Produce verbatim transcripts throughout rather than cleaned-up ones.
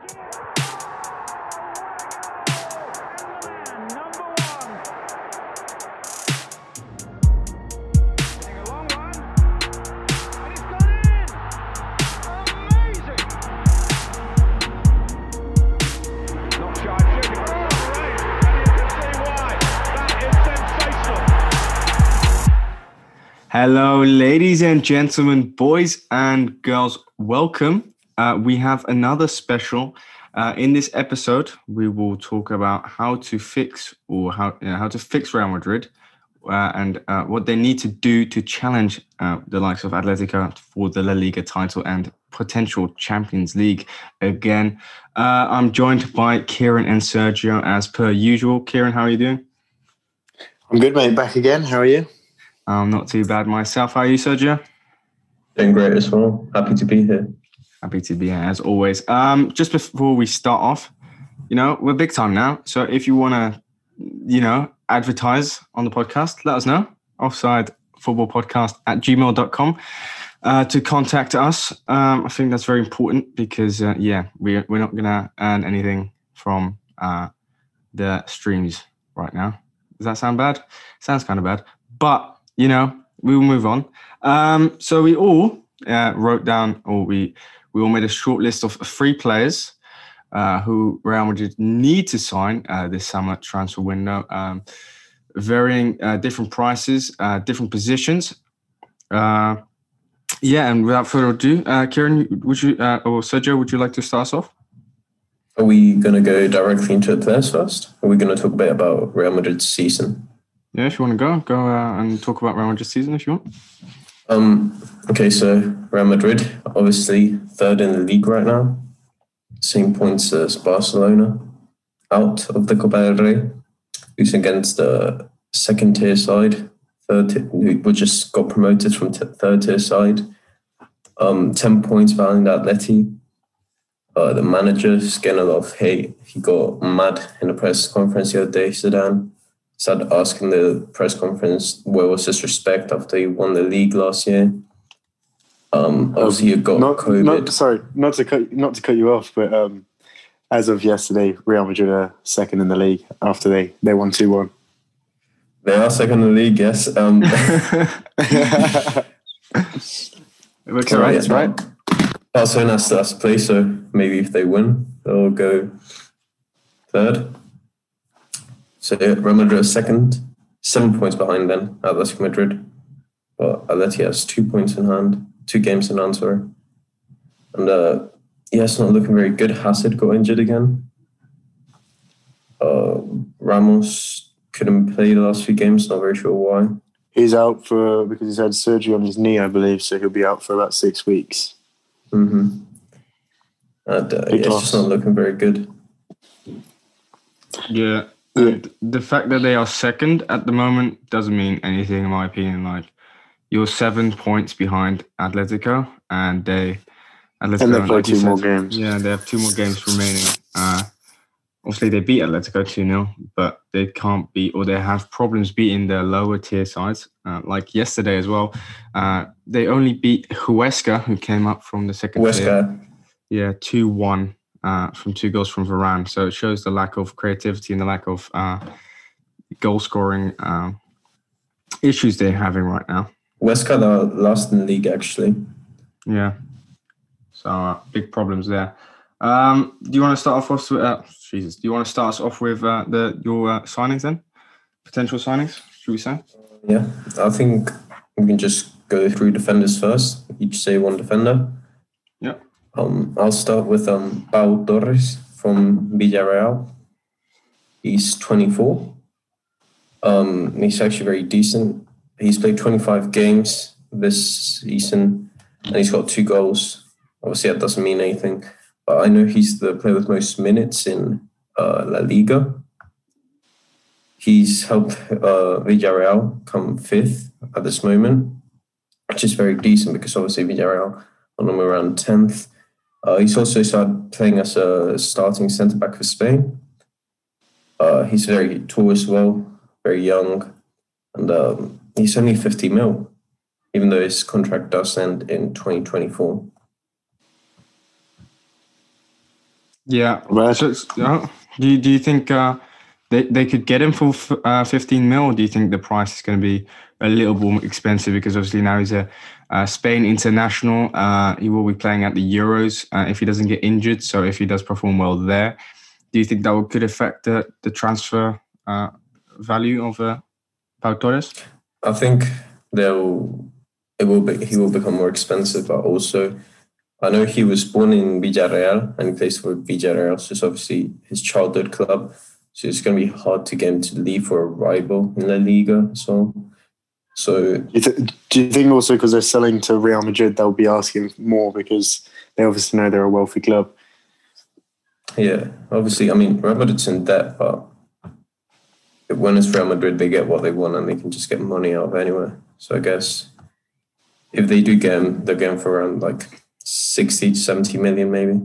Hello, ladies and gentlemen, boys and girls, welcome. Uh, we have another special. Uh, in this episode, we will talk about how to fix or how you know, how to fix Real Madrid uh, and uh, what they need to do to challenge uh, the likes of Atletico for the La Liga title and potential Champions League again. Uh, I'm joined by Kieran and Sergio as per usual. Kieran, how are you doing? I'm good, mate. Back again. How are you? I'm not too bad myself. How are you, Sergio? Doing great as well. Happy to be here. Happy to be here, as always. Um, just before we start off, you know, we're big time now. So if you want to, you know, advertise on the podcast, let us know. Offside Football Podcast at gmail dot com uh, to contact us. Um, I think that's very important because, uh, yeah, we, we're not going to earn anything from uh, the streams right now. Does that sound bad? Sounds kind of bad. But you know, we will move on. Um, so we all uh, wrote down, or we we all made a short list of three players uh, who Real Madrid need to sign uh, this summer transfer window, um, varying uh, different prices, uh, different positions. Uh, yeah, and without further ado, uh, Kieran, would you uh, or Sergio, would you like to start us off? Are we going to go directly into the players first? Or are we going to talk a bit about Real Madrid's season? Yeah, if you want to go, go uh, and talk about Real Madrid's season if you want. Um, okay, so Real Madrid, obviously third in the league right now. Same points as Barcelona, out of the Copa del Rey, who's against the second tier side, third tier, who just got promoted from t- third tier side. Um, ten points behind Atleti. Uh, the manager's getting a lot of hate. He got mad in the press conference the other day, Zidane. Started asking the press conference where was his respect after he won the league last year. Um, obviously, you got not, COVID. Not, sorry, not to cut not to cut you off, but um, as of yesterday, Real Madrid are second in the league after they, they won two one. They are second in the league, yes. Um, It looks all right, yeah, right? Barcelona has to last place, so maybe if they win, they'll go third. So Real Madrid is second, seven points behind then, Atletico Madrid. But Atleti has two points in hand, two games in hand, sorry. And uh, yeah, it's not looking very good. Hazard got injured again. Uh, Ramos couldn't play the last few games, not very sure why. He's out for because he's had surgery on his knee, I believe, so he'll be out for about six weeks. Mm-hmm. And uh, yeah, it's just not looking very good. Yeah. And the fact that they are second at the moment doesn't mean anything, in my opinion. Like, you're seven points behind Atletico, and they Atletico, and they play like two said, more games. Yeah, they have two more games remaining. Uh, obviously, they beat Atletico two nil, but they can't beat, or they have problems beating the lower tier sides. Uh, like yesterday as well, uh, they only beat Huesca, who came up from the second Huesca. tier. Yeah, two one. Uh, from two goals from Varane. So it shows the lack of creativity and the lack of uh, goal-scoring uh, issues they're having right now. Huesca are last in the league, actually. Yeah. So uh, big problems there. Um, do you want to start off with, uh, Jesus, do you want to start us off with uh, the your uh, signings then? Potential signings, should we say? Yeah, I think we can just go through defenders first. Each say one defender. Yeah. Um, I'll start with um, Pau Torres from Villarreal. He's twenty-four. Um, he's actually very decent. He's played twenty-five games this season, and he's got two goals. Obviously, that doesn't mean anything, but I know he's the player with most minutes in uh, La Liga. He's helped uh, Villarreal come fifth at this moment, which is very decent because obviously Villarreal on them around tenth. Uh, he's also started playing as a starting centre-back for Spain. Uh, he's very tall as well, very young, and um, he's only fifty mil, even though his contract does end in twenty twenty-four. Yeah. Right. So, it's- uh, do you, do you think uh, they they could get him for f- uh, fifteen mil, or do you think the price is going to be a little more expensive because obviously now he's a uh, Spain international. Uh, he will be playing at the Euros uh, if he doesn't get injured. So if he does perform well there, do you think that would, could affect the the transfer uh, value of uh, Pau Torres? I think they'll it will be he will become more expensive, but also I know he was born in Villarreal and he plays for Villarreal, so it's obviously his childhood club. So it's going to be hard to get him to leave for a rival in La Liga. So, so Do you, th- do you think also because they're selling to Real Madrid, they'll be asking more because they obviously know they're a wealthy club? yeah, obviously, I mean, Real Madrid's in debt, but when it's Real Madrid, they get what they want and they can just get money out of anywhere. So I guess if they do get him, they'll get him for around like sixty to seventy million, maybe.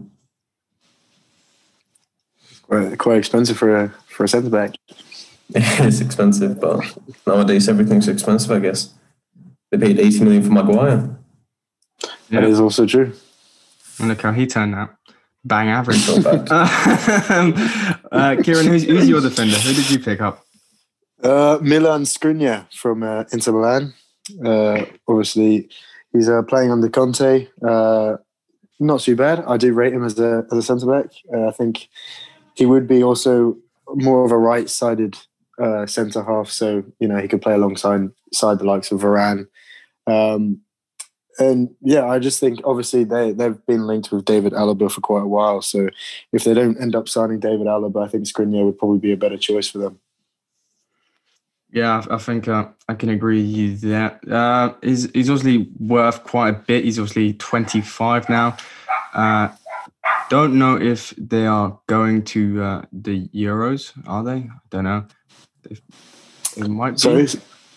Quite, quite expensive for a for a centre back. It's expensive, but nowadays everything's expensive, I guess. They paid eighty million for Maguire. Yeah. That is also true. And look how he turned out. Bang average. Not bad. um, uh, Kieran, who's, who's your defender? Who did you pick up? Uh, Milan Skriniar from uh, Inter Milan. Uh, obviously, he's uh, playing under Conte. Uh, not too bad. I do rate him as a as a centre back. Uh, I think he would be also more of a right-sided uh, centre half, so you know he could play alongside side the likes of Varane. Um, and yeah, I just think obviously they they've been linked with David Alaba for quite a while. So if they don't end up signing David Alaba, I think Skriniar would probably be a better choice for them. Yeah, I I think uh, I can agree with you there. Uh, he's, he's obviously worth quite a bit. He's obviously twenty-five now. Uh, don't know if they are going to uh, the Euros, are they? I don't know. They, they might be. Sorry,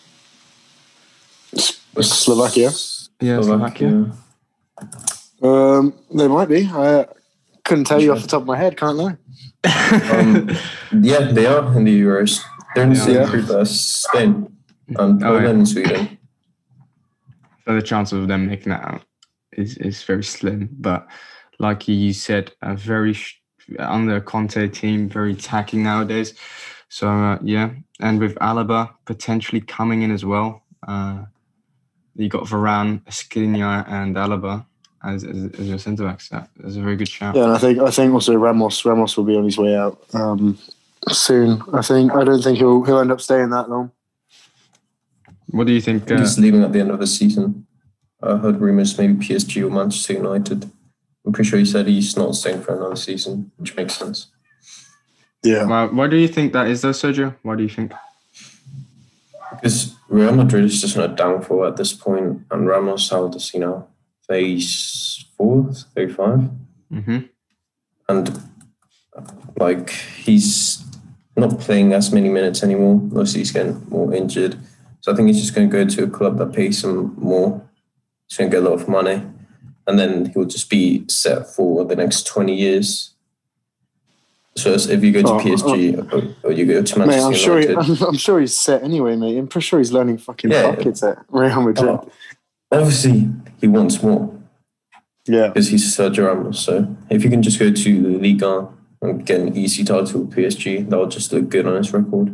Slovakia. Yeah, Slovakia. Um, they might be. I couldn't tell you off the top of my head. Can't lie. Um, yeah, they are in the Euros. They're in the same Yeah. group as Spain and Oh, Poland yeah. and Sweden. So the chance of them making that out is, is very slim. But like you said, a very sh- under Conte team, very attacking nowadays. So uh, yeah, and with Alaba potentially coming in as well, uh, you got Varane, Skriniar, and Alaba as as, as your centre backs. That is a very good shout. Yeah, and I think I think also Ramos Ramos will be on his way out um, soon. I think I don't think he'll he'll end up staying that long. What do you think? Uh, He's leaving at the end of the season. I heard rumours maybe P S G or Manchester United. I'm pretty sure he said he's not staying for another season, which makes sense. Yeah, why, why do you think that is, though, Sergio? Why do you think? Because Real Madrid is just on a downfall at this point, and Ramos, how old is he now? thirty-four, thirty-five? Mm-hmm. And like he's not playing as many minutes anymore. Mostly he's getting more injured. So I think he's just going to go to a club that pays him more. He's going to get a lot of money. And then he'll just be set for the next twenty years. So as if you go to Oh, P S G or, or you go to mate, Manchester I'm sure he, United. I'm, I'm sure he's set anyway, mate. I'm pretty sure he's learning fucking Yeah. buckets at Real Madrid. Oh, obviously, he wants more Yeah, because he's Sergio Ramos. So if you can just go to the Liga and get an easy title with P S G, that'll just look good on his record.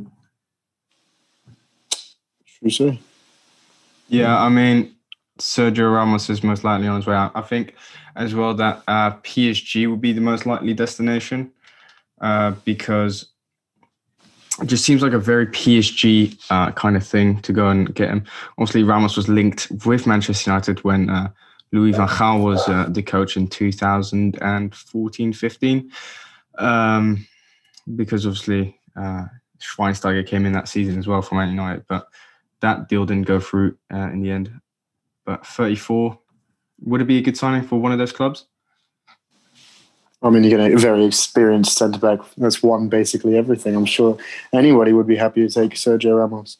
true say. Yeah, I mean, Sergio Ramos is most likely on his way out. I think as well that uh, P S G would be the most likely destination uh, because it just seems like a very P S G uh, kind of thing to go and get him. Obviously, Ramos was linked with Manchester United when uh, Louis van Gaal was uh, the coach in two thousand fourteen fifteen um, because obviously uh, Schweinsteiger came in that season as well for Man United, but that deal didn't go through uh, in the end. But thirty-four, would it be a good signing for one of those clubs? I mean, you get a very experienced centre back that's won basically everything. I'm sure anybody would be happy to take Sergio Ramos.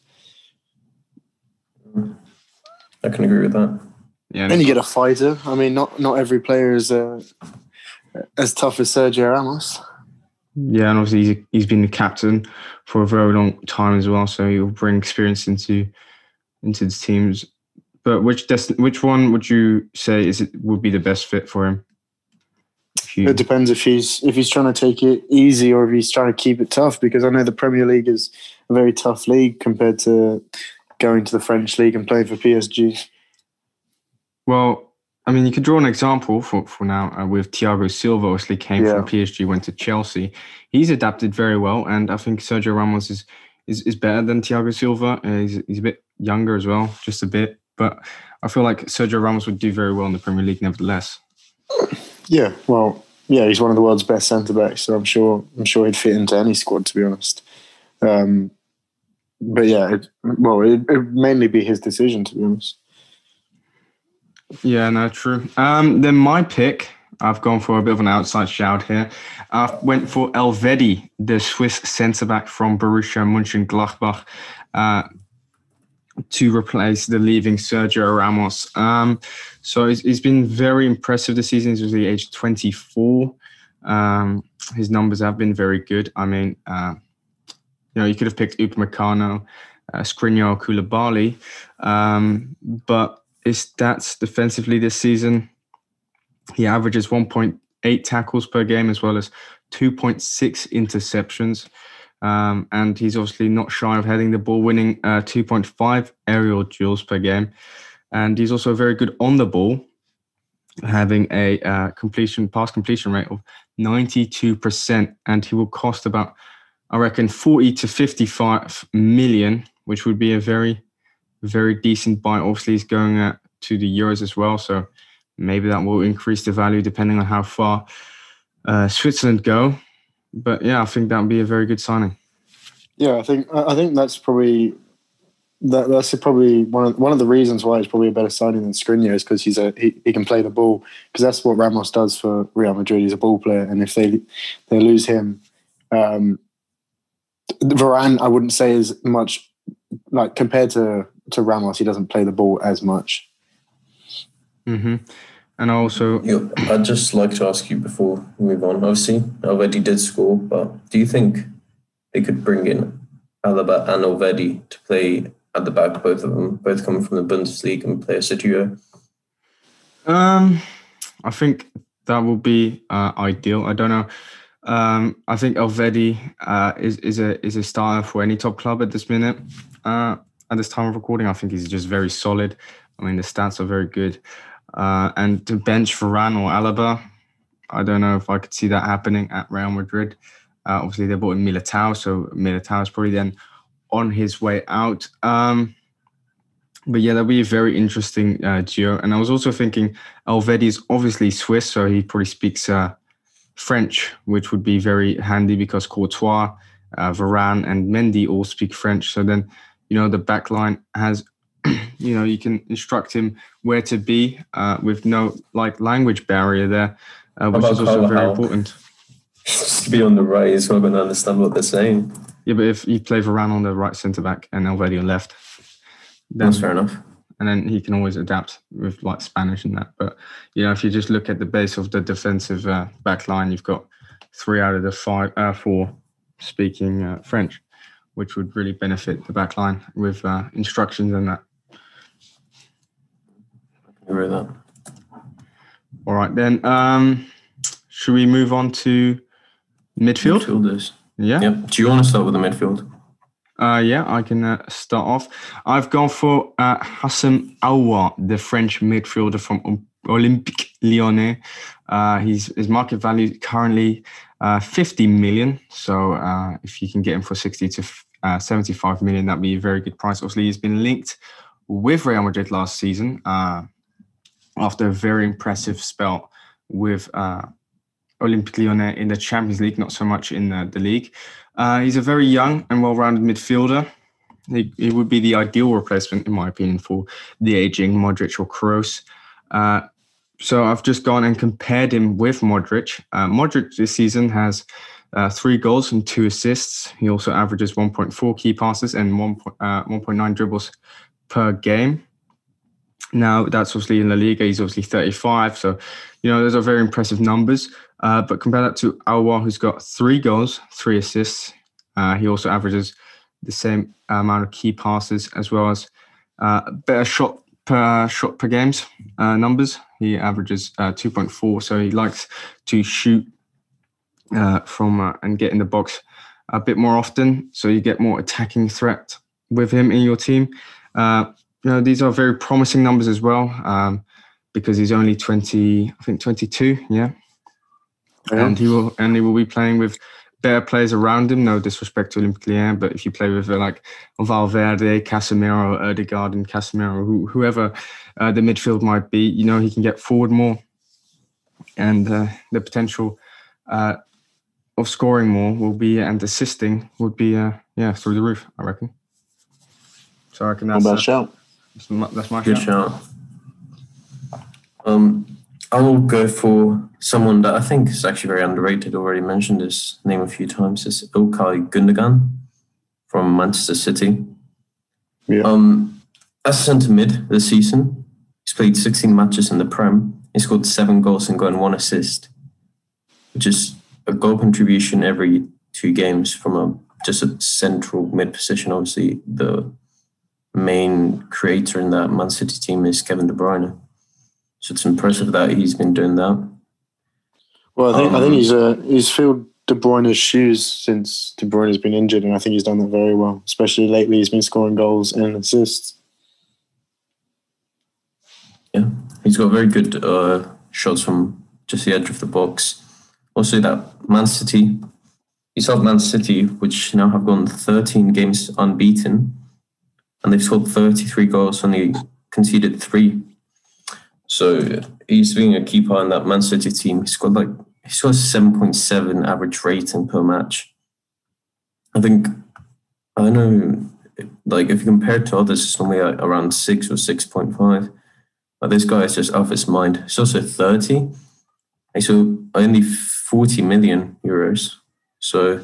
I can agree with that. Yeah, And you get a fighter. I mean, not not every player is uh, as tough as Sergio Ramos. yeah, and obviously he's, he's been the captain for a very long time as well, so he'll bring experience into into the teams. But which dest- which one would you say is it would be the best fit for him? you... It depends if he's if he's trying to take it easy or if he's trying to keep it tough. Because I know the Premier League is a very tough league compared to going to the French league and playing for P S G. Well, I mean, you could draw an example for, for now uh, with Thiago Silva, obviously came Yeah. from P S G, went to Chelsea. He's adapted very well, and I think Sergio Ramos is is, is better than Thiago Silva. Uh, he's, he's a bit younger as well, just a bit. But I feel like Sergio Ramos would do very well in the Premier League nevertheless. Yeah, well, yeah, he's one of the world's best centre-backs, so I'm sure I'm sure he'd fit into any squad, to be honest. Um, but yeah, it, well, it would mainly be his decision, to be honest. Yeah, no, true. Um, then my pick, I've gone for a bit of an outside shout here. I went for Elvedi, the Swiss centre-back from Borussia Mönchengladbach, uh, to replace the leaving Sergio Ramos. Um, so he's, he's been very impressive this season. He's only age twenty-four. Um, his numbers have been very good. I mean, uh, you know, you could have picked Upamecano, uh, Skriniar, Koulibaly, um, but his stats defensively this season, he averages one point eight tackles per game as well as two point six interceptions. Um, and he's obviously not shy of heading the ball, winning uh, two point five aerial duels per game. And he's also very good on the ball, having a uh, completion pass completion rate of ninety-two percent. And he will cost about, I reckon, forty to fifty-five million, which would be a very, very decent buy. Obviously, he's going uh, to the Euros as well. So maybe that will increase the value depending on how far uh, Switzerland go. But yeah, I think that would be a very good signing. Yeah, I think I think that's probably that, that's probably one of one of the reasons why it's probably a better signing than Skriniar is because he's a he, he can play the ball, because that's what Ramos does for Real Madrid. He's a ball player, and if they they lose him, um, Varane, I wouldn't say is much like compared to to Ramos. He doesn't play the ball as much. Mm-hmm. And also, Yeah, I'd just like to ask you before we move on. Obviously, Elvedi did score, but do you think they could bring in Alaba and Elvedi to play at the back, both of them, both coming from the Bundesliga, and play as a duo? Um, I think that will be uh, ideal. I don't know. Um, I think Elvedi uh, is is a is a starter for any top club at this minute. Uh, at this time of recording, I think he's just very solid. I mean, the stats are very good. Uh, and to bench Varane or Alaba, I don't know if I could see that happening at Real Madrid. Uh, obviously, they bought in Militao, so Militao is probably then on his way out. Um, but yeah, that'll be a very interesting uh, duo. And I was also thinking Elvedi is obviously Swiss, so he probably speaks uh, French, which would be very handy because Courtois, uh, Varane, and Mendy all speak French. So then, you know, the back line has, you know, you can instruct him where to be uh, with no like language barrier there, uh, which is also very important. Just to be on the right, he's not going to understand what they're saying. Yeah, but if you play Varane on the right centre back and Elvedi on left, then, that's fair enough. And then he can always adapt with like Spanish and that. But you know, if you just look at the base of the defensive uh, back line, you've got three out of the five, uh, four speaking uh, French, which would really benefit the back line with uh, instructions and that. I agree with that. All right, then. Um, should we move on to midfield? Midfielders. Yeah. Yep. Do you want to start with the midfield? Uh, yeah, I can uh, start off. I've gone for uh, Houssem Aouar, the French midfielder from Olympique Lyonnais. Uh, he's, his market value currently uh, fifty million. So uh, if you can get him for sixty to seventy-five million, that'd be a very good price. Obviously, he's been linked with Real Madrid last season uh, after a very impressive spell with uh, Olympique Lyonnais in the Champions League, not so much in the, the league. Uh, he's a very young and well-rounded midfielder. He, he would be the ideal replacement, in my opinion, for the aging Modric or Kroos. Uh, so I've just gone and compared him with Modric. Uh, Modric this season has uh, three goals and two assists. He also averages one point four key passes and one point nine dribbles per game. Now, that's obviously in La Liga. He's obviously thirty-five. So, you know, those are very impressive numbers. Uh, but compare that to Aouar, who's got three goals, three assists. Uh, he also averages the same amount of key passes as well as uh, better shot per shot per games uh, numbers. He averages uh, two point four, so he likes to shoot uh, from uh, and get in the box a bit more often, so you get more attacking threat with him in your team. Uh, you know, these are very promising numbers as well, um, because he's only twenty, I think twenty-two, yeah. yeah. And he will and he will be playing with better players around him. No disrespect to Olympique Lyon, but if you play with uh, like Valverde, Casemiro, Ødegaard, and Casemiro, who, whoever uh, the midfield might be, you know, he can get forward more, and uh, the potential uh, of scoring more will be and assisting would be uh, yeah through the roof, I reckon. So I reckon that's Not bad uh, shout. That's my, that's my Good shout. shout. Um, I will go for someone that I think is actually very underrated. Already mentioned his name a few times. Is İlkay Gundogan from Manchester City. Yeah. Um, as centre mid this season, he's played sixteen matches in the Prem. He scored seven goals and gotten one assist, which is a goal contribution every two games from a just a central mid position. Obviously, the main creator in that Man City team is Kevin De Bruyne. So it's impressive that he's been doing that. Well, I think Um, I think he's uh, he's filled De Bruyne's shoes since De Bruyne's been injured, and I think he's done that very well. Especially lately, he's been scoring goals and assists. Yeah, he's got very good uh, shots from just the edge of the box. Also, that Man City, he's helped Man City, which now have gone thirteen games unbeaten, and they've scored thirty-three goals, only conceded three. So he's being a key part in that Man City team. He's got like he's got a seven point seven average rating per match. I think I don't know, like if you compare it to others, it's normally like around six or six point five. But this guy is just off his mind. He's also thirty. He's only forty million euros. So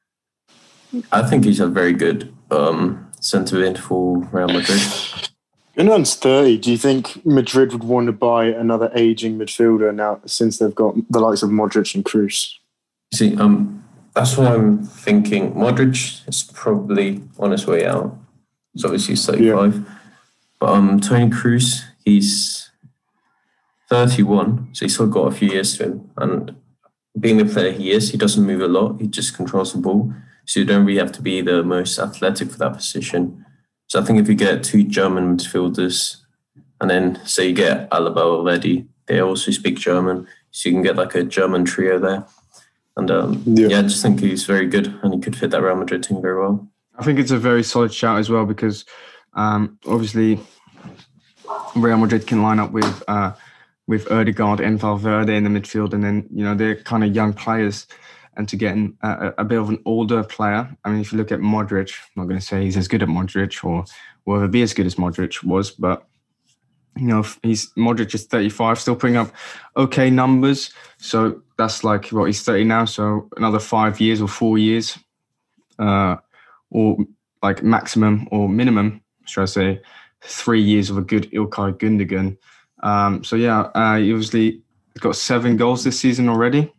I think he's a very good um, centre mid for Real Madrid. Gundogan's thirty. Do you think Madrid would want to buy another aging midfielder now, since they've got the likes of Modric and Kroos? See, um, that's what I'm thinking. Modric is probably on his way out. So obviously he's thirty-five. Yeah. But um, Toni Kroos, he's thirty-one, so he's still got a few years to him. And being the player he is, he doesn't move a lot. He just controls the ball. So you don't really have to be the most athletic for that position. So I think if you get two German midfielders, and then say you get Alaba already, they also speak German, so you can get like a German trio there. And um, yeah. yeah, I just think he's very good, and he could fit that Real Madrid team very well. I think it's a very solid shout as well, because um, obviously Real Madrid can line up with uh, with Ødegaard and Valverde in the midfield, and then you know they're kind of young players. And to get in a, a bit of an older player, I mean, if you look at Modric, I'm not going to say he's as good as Modric or will ever be as good as Modric was, but you know, he's Modric is thirty-five, still putting up okay numbers. So that's like what well, he's thirty now, so another five years or four years, uh, or like maximum or minimum, should I say, three years of a good İlkay Gundogan. Um, so yeah, uh, he obviously got seven goals this season already.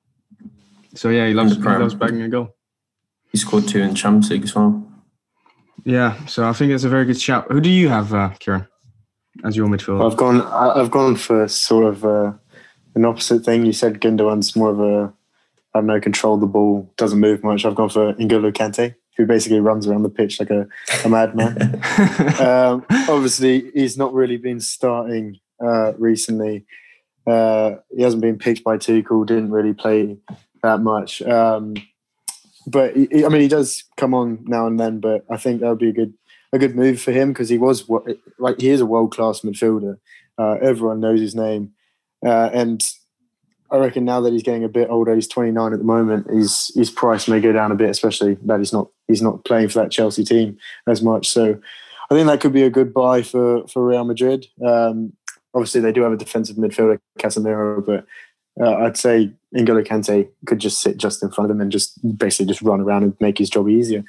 So yeah, he loves, he loves bagging a goal. He scored two in Champions League as well. Yeah, so I think it's a very good shout. Who do you have, uh, Kieran, as your midfielder? I've gone. I've gone for sort of uh, an opposite thing. You said Gundogan's more of a, I don't know, control the ball, doesn't move much. I've gone for N'Golo Kante, who basically runs around the pitch like a, a madman. um, obviously, he's not really been starting uh, recently. Uh, he hasn't been picked by Tuchel. Didn't really play that much, um, but he, I mean, he does come on now and then. But I think that would be a good a good move for him, because he was like he is a world class midfielder. Uh, everyone knows his name, uh, and I reckon now that he's getting a bit older, he's twenty-nine at the moment. His his price may go down a bit, especially that he's not he's not playing for that Chelsea team as much. So I think that could be a good buy for for Real Madrid. Um, obviously, they do have a defensive midfielder, Casemiro, but uh, I'd say N'Golo Kante could just sit just in front of him and just basically just run around and make his job easier.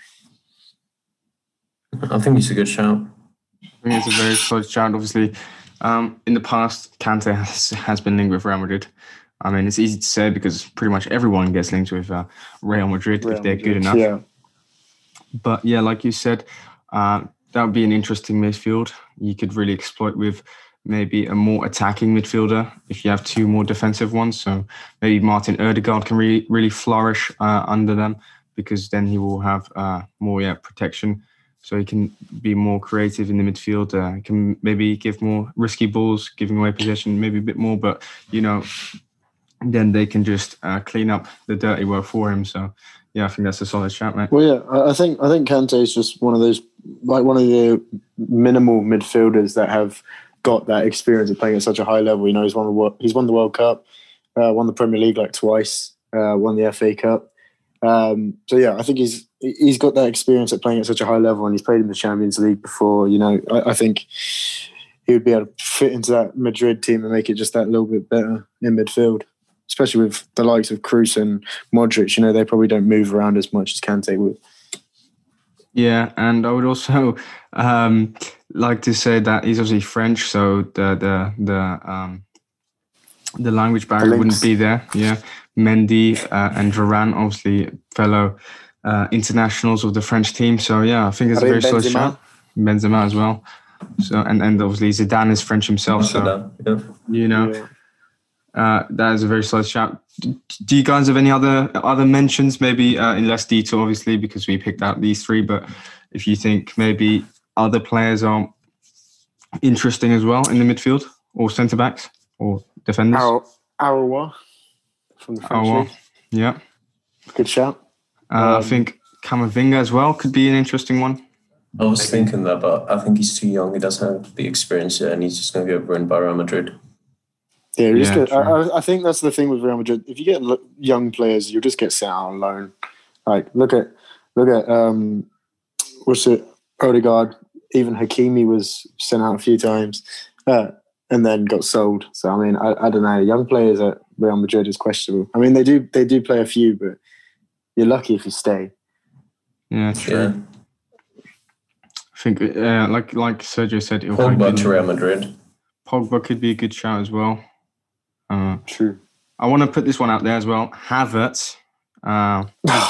I think it's a good shout. I think it's a very solid shout. Obviously, um, in the past, Kante has, has been linked with Real Madrid. I mean, it's easy to say because pretty much everyone gets linked with uh, Real Madrid Real if they're Madrid, good enough. Yeah. But yeah, like you said, uh, that would be an interesting midfield. You could really exploit with maybe a more attacking midfielder if you have two more defensive ones. So maybe Martin Ødegaard can really really flourish uh, under them, because then he will have uh, more yeah protection. So he can be more creative in the midfield. Uh, he can maybe give more risky balls, giving away possession maybe a bit more. But, you know, then they can just uh, clean up the dirty work for him. So, yeah, I think that's a solid shout, mate. Well, yeah, I I think I think Kante is just one of those, like one of the minimal midfielders that have got that experience of playing at such a high level. You know, he's won the World, he's won the World Cup, uh, won the Premier League like twice, uh, won the F A Cup. Um, so yeah, I think he's he's got that experience at playing at such a high level, and he's played in the Champions League before. You know, I, I think he would be able to fit into that Madrid team and make it just that little bit better in midfield, especially with the likes of Kroos and Modric. You know, they probably don't move around as much as Kante would. Yeah, and I would also um, like to say that he's obviously French, so the the the um, the language barrier The wouldn't be there. Yeah, Mendy uh, and Varane, obviously fellow uh, internationals of the French team. So yeah, I think it's a very solid shout. Benzema as well. So and, and obviously Zidane is French himself. So yeah. you know, Yeah. uh, that is a very solid shout. Do, do you guys have any other other mentions? Maybe uh, in less detail, obviously, because we picked out these three. But if you think maybe other players are interesting as well in the midfield, or centre backs, or defenders. Ar- Arawa from the French Oh, well, league. yeah. Good shout. Uh, I Um, think Camavinga as well could be an interesting one. I was thinking that, but I think he's too young. He doesn't have the experience yet, and he's just going to get ruined by Real Madrid. Yeah, you just Yeah, get, I, true. I I think that's the thing with Real Madrid. If you get lo- young players, you'll just get sent out on loan. Like look at look at um, what's it? Odegaard. Even Hakimi was sent out a few times, uh, and then got sold. So I mean, I, I don't know. Young players at Real Madrid is questionable. I mean, they do they do play a few, but you're lucky if you stay. Yeah, true. Yeah. I think, uh, like like Sergio said, it'll probably Pogba be- to Real Madrid. Pogba could be a good shout as well. Uh, True. I want to put this one out there as well. Havertz. Uh,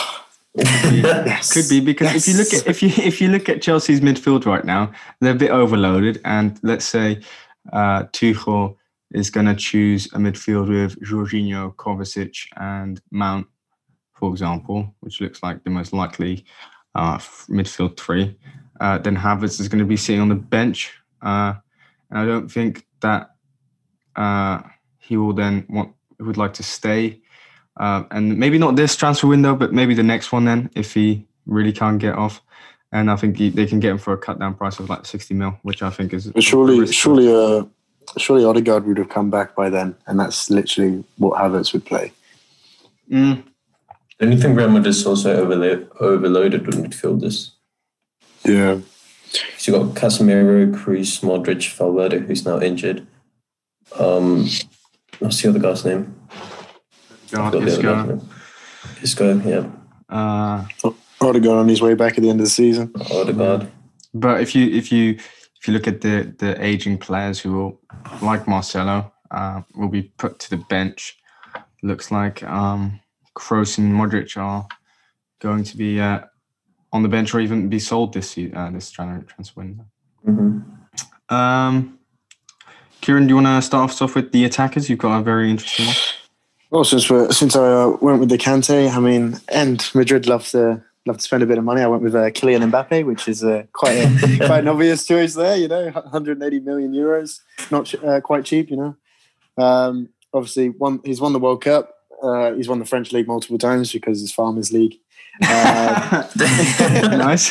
Yes. Could be, because if you look at if you if you look at Chelsea's midfield right now, they're a bit overloaded. And let's say uh, Tuchel is going to choose a midfield with Jorginho, Kovacic, and Mount, for example, which looks like the most likely uh, f- midfield three. Uh, then Havertz is going to be sitting on the bench, uh, and I don't think that uh, he will then want would like to stay. Uh, and maybe not this transfer window, but maybe the next one then, if he really can't get off. And I think he, they can get him for a cut down price of like sixty mil, which I think is But surely, surely, uh, surely Odegaard would have come back by then, and that's literally what Havertz would play. Mm, Don't you think Real Madrid is also overlo- overloaded with midfielders? Yeah. So you got Casemiro, Kroos, Modric, Valverde, who's now injured. Um, what's the other guy's name? God, Got the other Isco. guy's name. Isco, yeah. Uh, Odegaard on his way back at the end of the season. Odegaard. but if you if you if you look at the the aging players who will, like Marcelo, uh, will be put to the bench, looks like um, Kroos and Modric are going to be uh, on the bench or even be sold this se- uh, this January transfer window. Mm-hmm. Um, Kieran, do you want to start us off with the attackers? You've got a very interesting one. Well, since we're, since I uh, went with the Kante, I mean, and Madrid love to love to spend a bit of money. I went with uh, Kylian Mbappe, which is uh, quite a, quite an obvious choice there. You know, one hundred eighty million euros, not ch- uh, quite cheap. You know, um, obviously, won, he's won the World Cup. Uh, he's won the French league multiple times because it's Farmers League. Uh, Nice.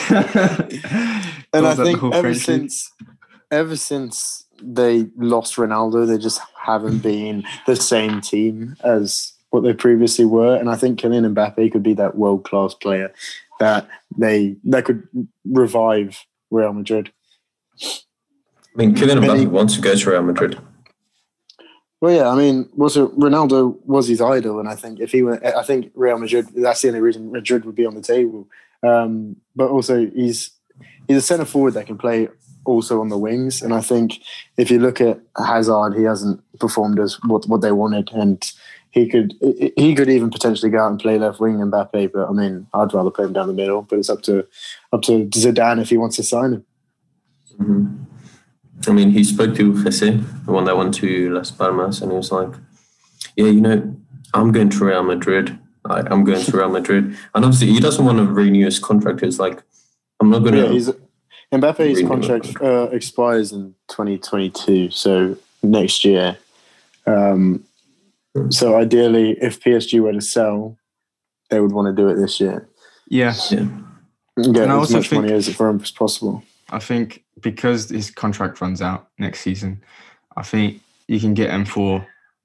and I Fills up the think whole ever French league. since ever since they lost Ronaldo, they just haven't been the same team as what they previously were. And I think Kylian Mbappe could be that world class player that they that could revive Real Madrid. I mean, Kylian Many- Mbappe wants to go to Real Madrid. Well, yeah, I mean, was it Ronaldo was his idol, and I think if he were, I think Real Madrid. That's the only reason Madrid would be on the table. Um, but also, he's he's a centre forward that can play also on the wings, and I think if you look at Hazard, he hasn't performed as what, what they wanted, and he could he could even potentially go out and play left wing Mbappe. But I mean, I'd rather play him down the middle. But it's up to up to Zidane if he wants to sign him. Mm-hmm. I mean, he spoke to Jesse, the one that went to Las Palmas, and he was like, yeah, you know, I'm going to Real Madrid. I, I'm going to Real Madrid. And obviously, he doesn't want to renew his contract. He's like, I'm not going Yeah, to... he's, Mbappe's contract uh, expires in twenty twenty-two, so next year. Um, so ideally, if P S G were to sell, they would want to do it this year. Yeah. Yeah. Get And I as also much think- money as for him as possible. I think because his contract runs out next season, I think you can get him for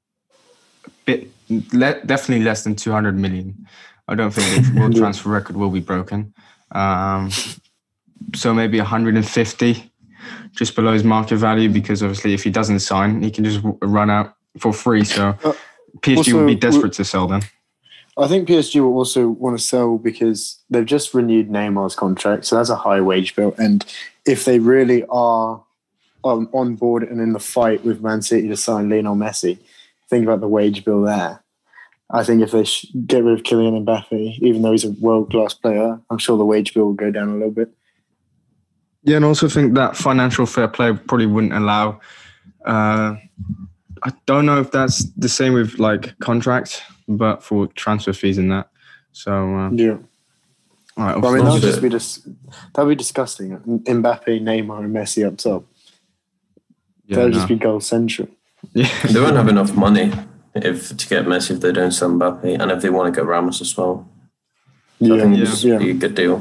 a bit, le- definitely less than two hundred million. I don't think the world transfer record will be broken. Um, so maybe one hundred fifty, just below his market value, because obviously if he doesn't sign, he can just w- run out for free. So Uh, P S G also, would be desperate to sell them. I think P S G will also want to sell because they've just renewed Neymar's contract, so that's a high wage bill. And if they really are um, on board and in the fight with Man City to sign Lionel Messi, think about the wage bill there. I think if they sh- get rid of Kylian Mbappe, even though he's a world-class player, I'm sure the wage bill will go down a little bit. Yeah, and I also think that financial fair play probably wouldn't allow. Uh, I don't know if that's the same with like contracts, but for transfer fees and that. So uh, Yeah. all right, Well, I mean, that would Also- just be dis- that would be disgusting. Mbappe, Neymar, and Messi up top. yeah, that would no. just be goal central. yeah. They won't have enough money if to get Messi if they don't sell Mbappe, and if they want to get Ramos as well. So I think Yeah. this would be a good deal.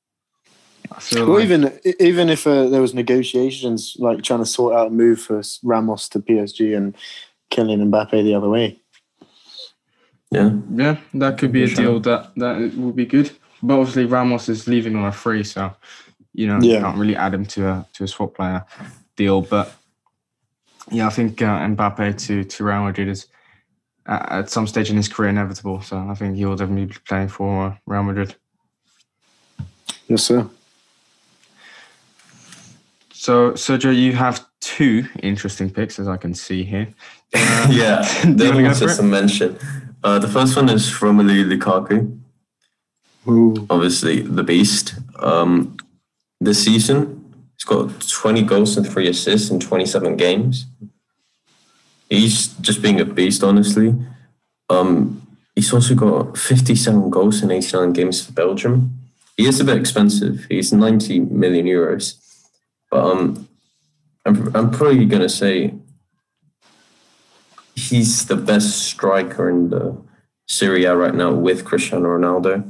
I feel Well, like, even even if uh, there was negotiations like trying to sort out a move for Ramos to P S G and Kylian Mbappe the other way. Yeah. yeah, that could be a Sure. deal that that would be good. But obviously Ramos is leaving on a free, so you know you Yeah. can't really add him to a to a swap player deal. But yeah, I think uh, Mbappe to to Real Madrid is uh, at some stage in his career inevitable. So I think he will definitely be playing for uh, Real Madrid. Yes, sir. So Sergio, you have two interesting picks, as I can see here. Uh, yeah. do you The wanna other go one's for just it? to mention. Uh, the first one is Romelu Lukaku, Ooh. obviously the beast. Um, this season, he's got twenty goals and three assists in twenty-seven games. He's just being a beast, honestly. Um, he's also got fifty-seven goals in eighty-nine games for Belgium. He is a bit expensive. He's ninety million euros. But um, I'm, I'm probably going to say he's the best striker in the Serie A right now with Cristiano Ronaldo.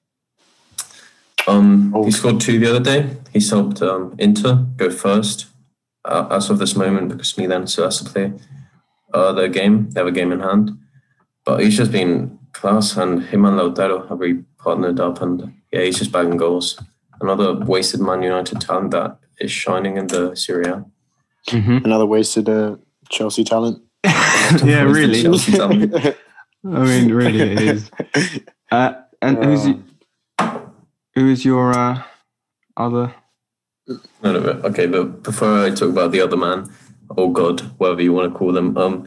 Um, he scored two the other day. He's helped um, Inter go first uh, as of this moment because Milan still has to play uh, their game. They have a game in hand. But he's just been class, and him and Lautaro have really partnered up, and yeah, he's just bagging goals. Another wasted Man United talent that is shining in the Serie A. Mhm. Another wasted uh, Chelsea talent. yeah, Wasted really. Chelsea talent. I mean, really, it is. Uh, and who's Uh, y- who is your uh, other? No, no, but- okay, but before I talk about the other man, oh God, whatever you want to call them, um,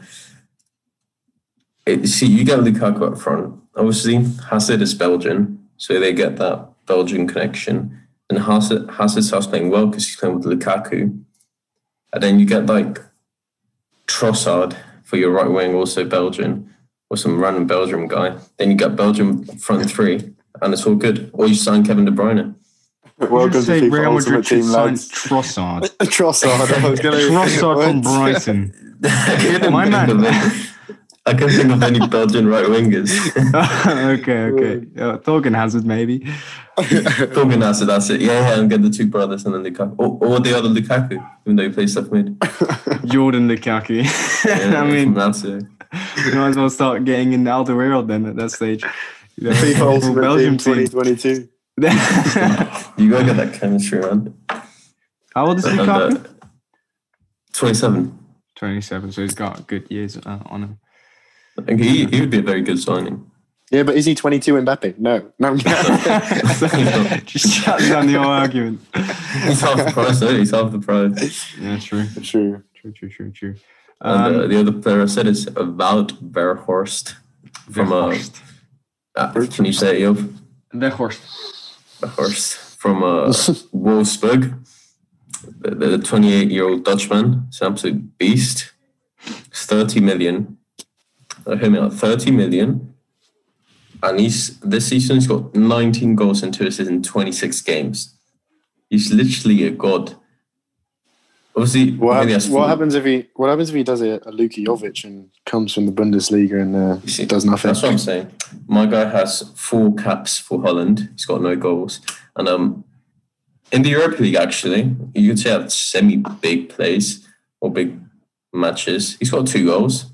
it, see, you get Lukaku up front. Obviously, Hazard is Belgian, so they get that Belgian connection. And Hazard, Hazard starts playing well because he's playing with Lukaku. And then you get like Trossard for your right wing, also Belgian, or some random Belgium guy. Then you got Belgium front three, and it's all good. Or you sign Kevin De Bruyne. Welcome to say FIFA Real Ultimate Madrid should Team, sign lads. Trossard. Trossard. I was going to Trossard from Brighton. I couldn't My think man. of any- I can't think of any Belgian right wingers. okay, okay. Uh, Thorgan Hazard, maybe. Talking Hazard, that's it. Yeah, yeah, and get the two brothers and then Lukaku. Or, or the other Lukaku, even though he plays left mid. Jordan Lukaku. Yeah, I mean, that's it. you might as well start getting in Alderweireld then at that stage. You know, FIFA full Ultimate Belgium Team team. twenty twenty-two. You gotta get that chemistry, man. How old is And, Lukaku? uh, twenty-seven. twenty-seven, so he's got good years uh, on him. I think he, he would be a very good signing. Yeah, but is he twenty-two Mbappe? No. No. Just shut down the whole argument. He's half the price, though. He's half the price. Yeah, true. True. True, true, true, true. And uh, Um, the other player I said is Wout Verhorst from uh, Weghorst. uh, can you say it, Job? Weghorst. Verhorst from uh, Wolfsburg. the twenty-eight-year-old Dutchman. It's an absolute beast. It's thirty million. Uh, hear me out, thirty million. And he's this season he's got nineteen goals and two assists in twenty-six games. He's literally a god. Obviously, What, maybe hap- that's what four- happens if he what happens if he does a, a Luka Jovic and comes from the Bundesliga and uh, You see, does nothing? That's what I'm saying. My guy has four caps for Holland. He's got no goals. And um, in the Europa League, actually, you could say that's semi-big plays or big matches. He's got two goals.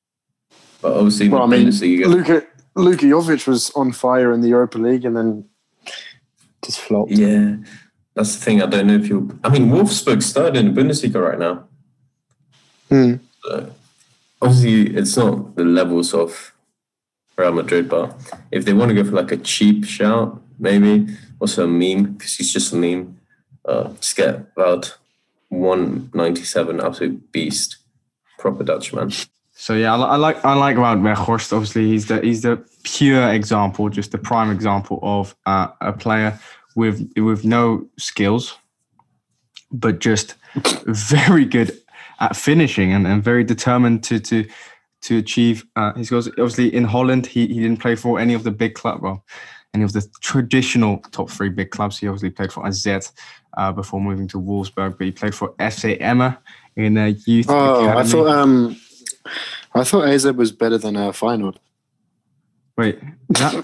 But obviously, in Well, I the mean, Bundesliga, Luka Luka Jovic was on fire in the Europa League and then just flopped. yeah, that's the thing. I don't know if you. I mean, Wolfsburg's third in the Bundesliga right now. Hmm. So, obviously, it's not the levels of Real Madrid, but if they want to go for like a cheap shout, maybe also a meme because he's just a meme. Uh, just get about one ninety-seven, absolute beast, proper Dutchman. So yeah, I, li- I like I like Wout Weghorst. Obviously, he's the he's the pure example, just the prime example of uh, a player with with no skills, but just very good at finishing and, and very determined to to to achieve uh, his goals. Obviously, in Holland, he he didn't play for any of the big club, well, any of the traditional top three big clubs. He obviously played for A Z uh, before moving to Wolfsburg, but he played for F C Emmen in their youth Oh, academy. I thought um, I thought A Z was better than uh, Feyenoord. Wait, is that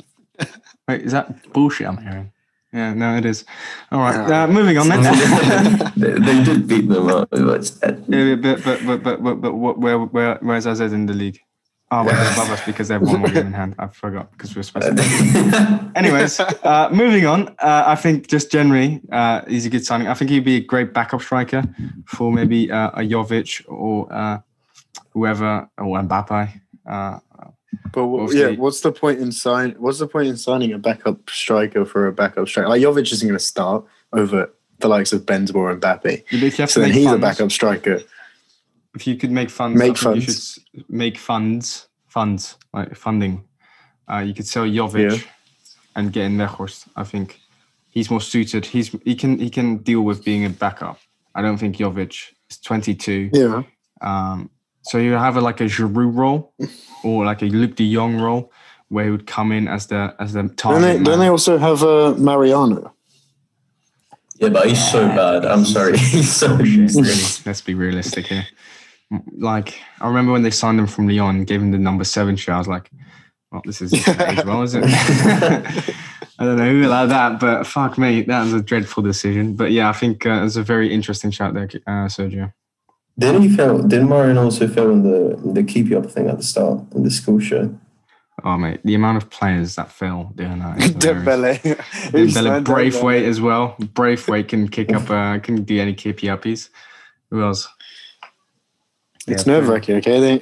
wait, is that bullshit I'm hearing? Yeah, no, it is. All right, uh, moving on then. they, they did beat them up. But, yeah, but but but but but, but what, where where where's A Z in the league? Oh, well, they're above us because they have one more game in hand. I forgot because we were supposed to. Anyways, uh, moving on. Uh, I think just generally, uh, he's a good signing. I think he'd be a great backup striker for maybe uh, a Jovic or uh, whoever or Mbappe. Uh, But w- Obviously- yeah, what's the point in sign? What's the point in signing a backup striker for a backup striker? Like Jovic isn't going to start over the likes of Benzema and Mbappe. if you have So to then make he's funds, a backup striker. if you could make funds, Make I think you funds. should s- make funds, funds like funding. Uh, you could sell Jovic Yeah. and get in Weghorst. I think he's more suited. He's he can he can deal with being a backup. I don't think Jovic is twenty-two. Yeah. Um, so you have a, like a Giroud role or like a Luc de Jong role where he would come in as the as the Don't target they, man. don't they also have uh, Mariano? yeah, but he's so bad. I'm sorry. He's so Bullshit, useless. really. Let's be realistic here. Like, I remember when they signed him from Lyon and gave him the number seven shirt. I was like, well, this is age well, is it? I don't know who allowed that, but fuck me, that was a dreadful decision. But yeah, I think uh, it was a very interesting shout there, uh, Sergio. Didn't he fail? Didn't Marion also fail in the in the keep you up thing at the start in the school show? Oh, mate, the amount of players that fail doing that. is hilarious. Dembele. Dembele, Braithwaite as well. Braithwaite can kick up, uh, can do any keepy uppies. Who else? It's Yeah, nerve wracking, okay? They,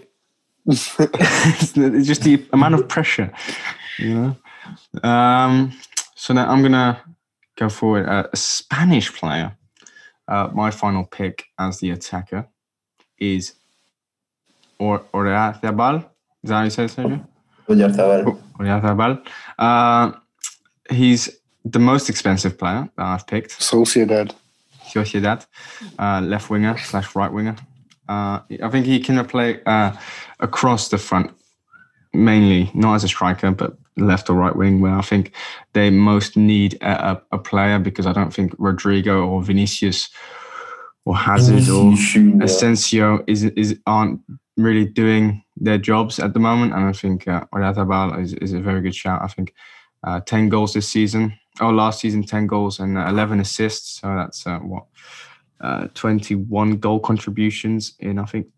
it's it's just the amount of pressure, you know. Um, so now I'm gonna go for a, a Spanish player. Uh, my final pick as the attacker is or Oyarzabal. Is that how you say it, Sergio? Oyarzabal. Oyarzabal. Uh, he's the most expensive player that I've picked. Sociedad. Sociedad, uh, left winger slash right winger. Uh, I think he can play uh, across the front, mainly not as a striker, but left or right wing, where I think they most need a, a, a player because I don't think Rodrigo or Vinicius or Hazard or Asensio is is aren't really doing their jobs at the moment, and I think uh, Oyarzabal is, is a very good shout. I think uh, ten goals this season. Oh, last season ten goals and eleven assists. So that's uh, what uh, twenty-one goal contributions in I think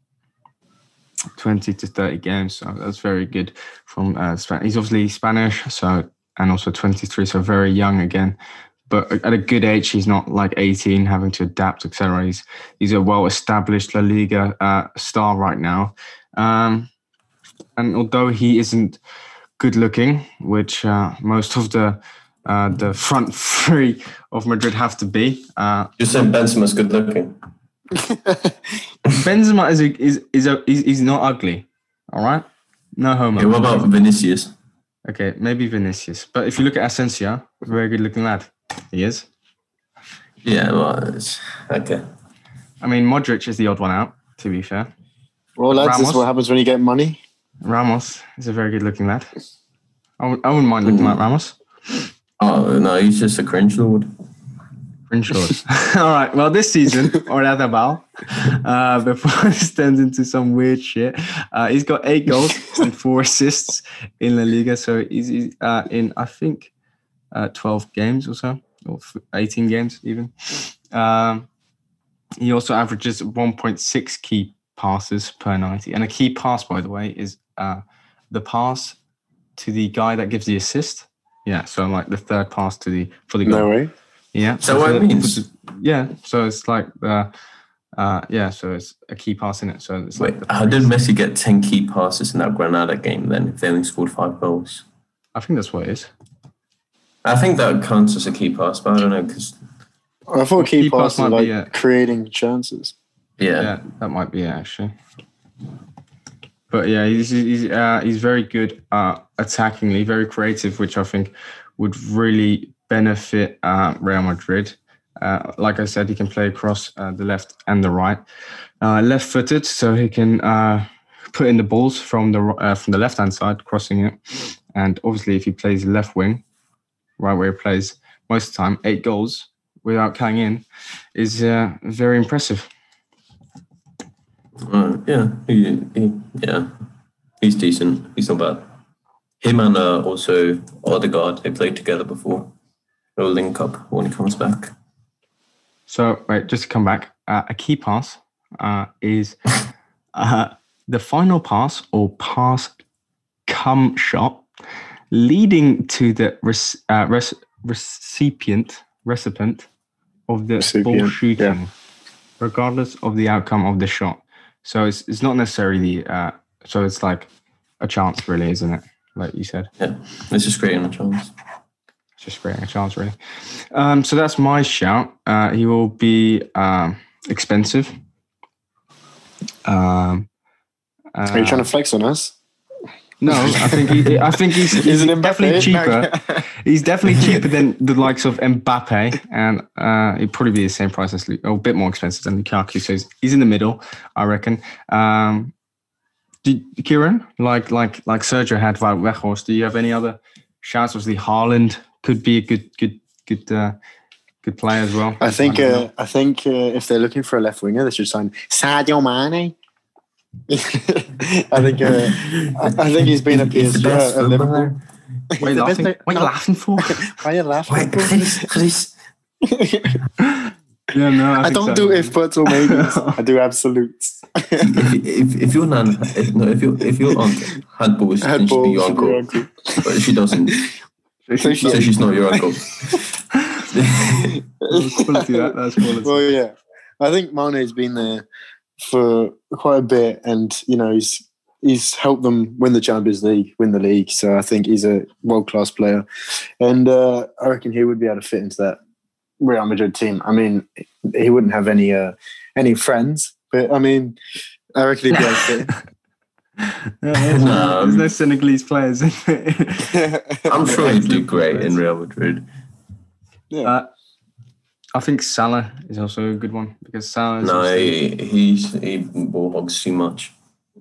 twenty to thirty games. So that's very good from uh, Spain. He's obviously Spanish, so and also twenty-three, so very young again. But at a good age, he's not like eighteen, having to adapt, et cetera. He's he's a well-established La Liga uh, star right now. Um, and although he isn't good-looking, which uh, most of the uh, the front three of Madrid have to be, uh, You said Benzema's good looking. Benzema is a, is is a, he's, he's not ugly. All right, no homo. Okay, what about Vinicius? Okay, maybe Vinicius. But if you look at Asensio, very good-looking lad. He is. Yeah, well, it's, okay. I mean, Modric is the odd one out, to be fair. Well, lads, this is Ramos? what happens when you get money. Ramos is a very good-looking lad. I w- I wouldn't mind looking Mm. like Ramos. Oh, no, he's just a cringe lord. Fringe Lord. All right. Well, this season, Oyarzabal, uh, before this turns into some weird shit, uh, he's got eight goals and four assists in La Liga. So he's, he's uh, in, I think, uh, twelve games or so, or eighteen games even. Um, he also averages one point six key passes per ninety. And a key pass, by the way, is uh, the pass to the guy that gives the assist. Yeah, so like the third pass to the for the goal. No way. Yeah. So what it means? Yeah. So it's like uh, uh yeah. So it's a key pass in it. So it's Wait, like the how did Messi get ten key passes in that Granada game then? If they only scored five goals, I think that's what it is. I think that counts as a key pass, but I don't know because I thought key, Key pass pass was might like be, uh, creating chances. yeah, Yeah, that might be it actually. But yeah, he's he's uh, he's very good uh, attackingly, very creative, which I think would really benefit uh, Real Madrid. Uh, like I said, he can play across uh, the left and the right. Uh, left-footed, so he can uh, put in the balls from the uh, from the left-hand side, crossing it. And obviously, if he plays left wing, right where he plays most of the time, eight goals without cutting in is uh, very impressive. uh, yeah, he, he, yeah, he's decent. He's not bad. Him and uh, also Odegaard, they played together before. They'll link up when he comes back. So, wait, just to come back, uh, a key pass uh, is uh, the final pass or pass come shot leading to the res- uh, res- recipient recipient of the Recipient, ball shooting, yeah. regardless of the outcome of the shot. So it's it's not necessarily uh, so it's like a chance, really, isn't it? Like you said. Yeah, it's just creating a chance. Just creating a chance, really. Um, so that's my shout. Uh, he will be um, expensive. Um, uh, Are you trying to flex on us? No, I think he, I think he's, he's Is it Mbappe? definitely cheaper. No. He's definitely cheaper than the likes of Mbappe, and uh, he'd probably be the same price as Lu- or a bit more expensive than Lukaku. So he's, he's in the middle, I reckon. Um, do, Kieran, like like like Sergio had Wout Weghorst, do you have any other shouts? Obviously, Haaland could be a good good good uh, good player as well. I think don't uh, know. I think uh, if they're looking for a left winger, they should sign Sadio Mane. I think uh, I, I think he's been at P S G at at Liverpool. What are you the laughing, best- what are you no. laughing for? Why are you laughing? Wait, Chris, Chris. Yeah, no, I, I think don't so. do if buts or maybes. I do absolutes. if, if if your nan, if, no, if your if your aunt had balls, then she'd be your Handballs, uncle. your uncle. But she doesn't. So So she- she's not your uncle. That's quality, that. That's quality. Well, yeah, I think Mane's been there for quite a bit, and you know he's he's helped them win the Champions League, win the league. So I think he's a world class player, and uh, I reckon he would be able to fit into that Real Madrid team. I mean, he wouldn't have any uh, any friends, but I mean, I reckon he'd be able to fit in. Yeah, there's, No. there's no Senegalese players. I'm sure he'd do great in Real Madrid. Yeah. Uh, I think Salah is also a good one because Salah is No, obviously- he, he's he ball hogs too much.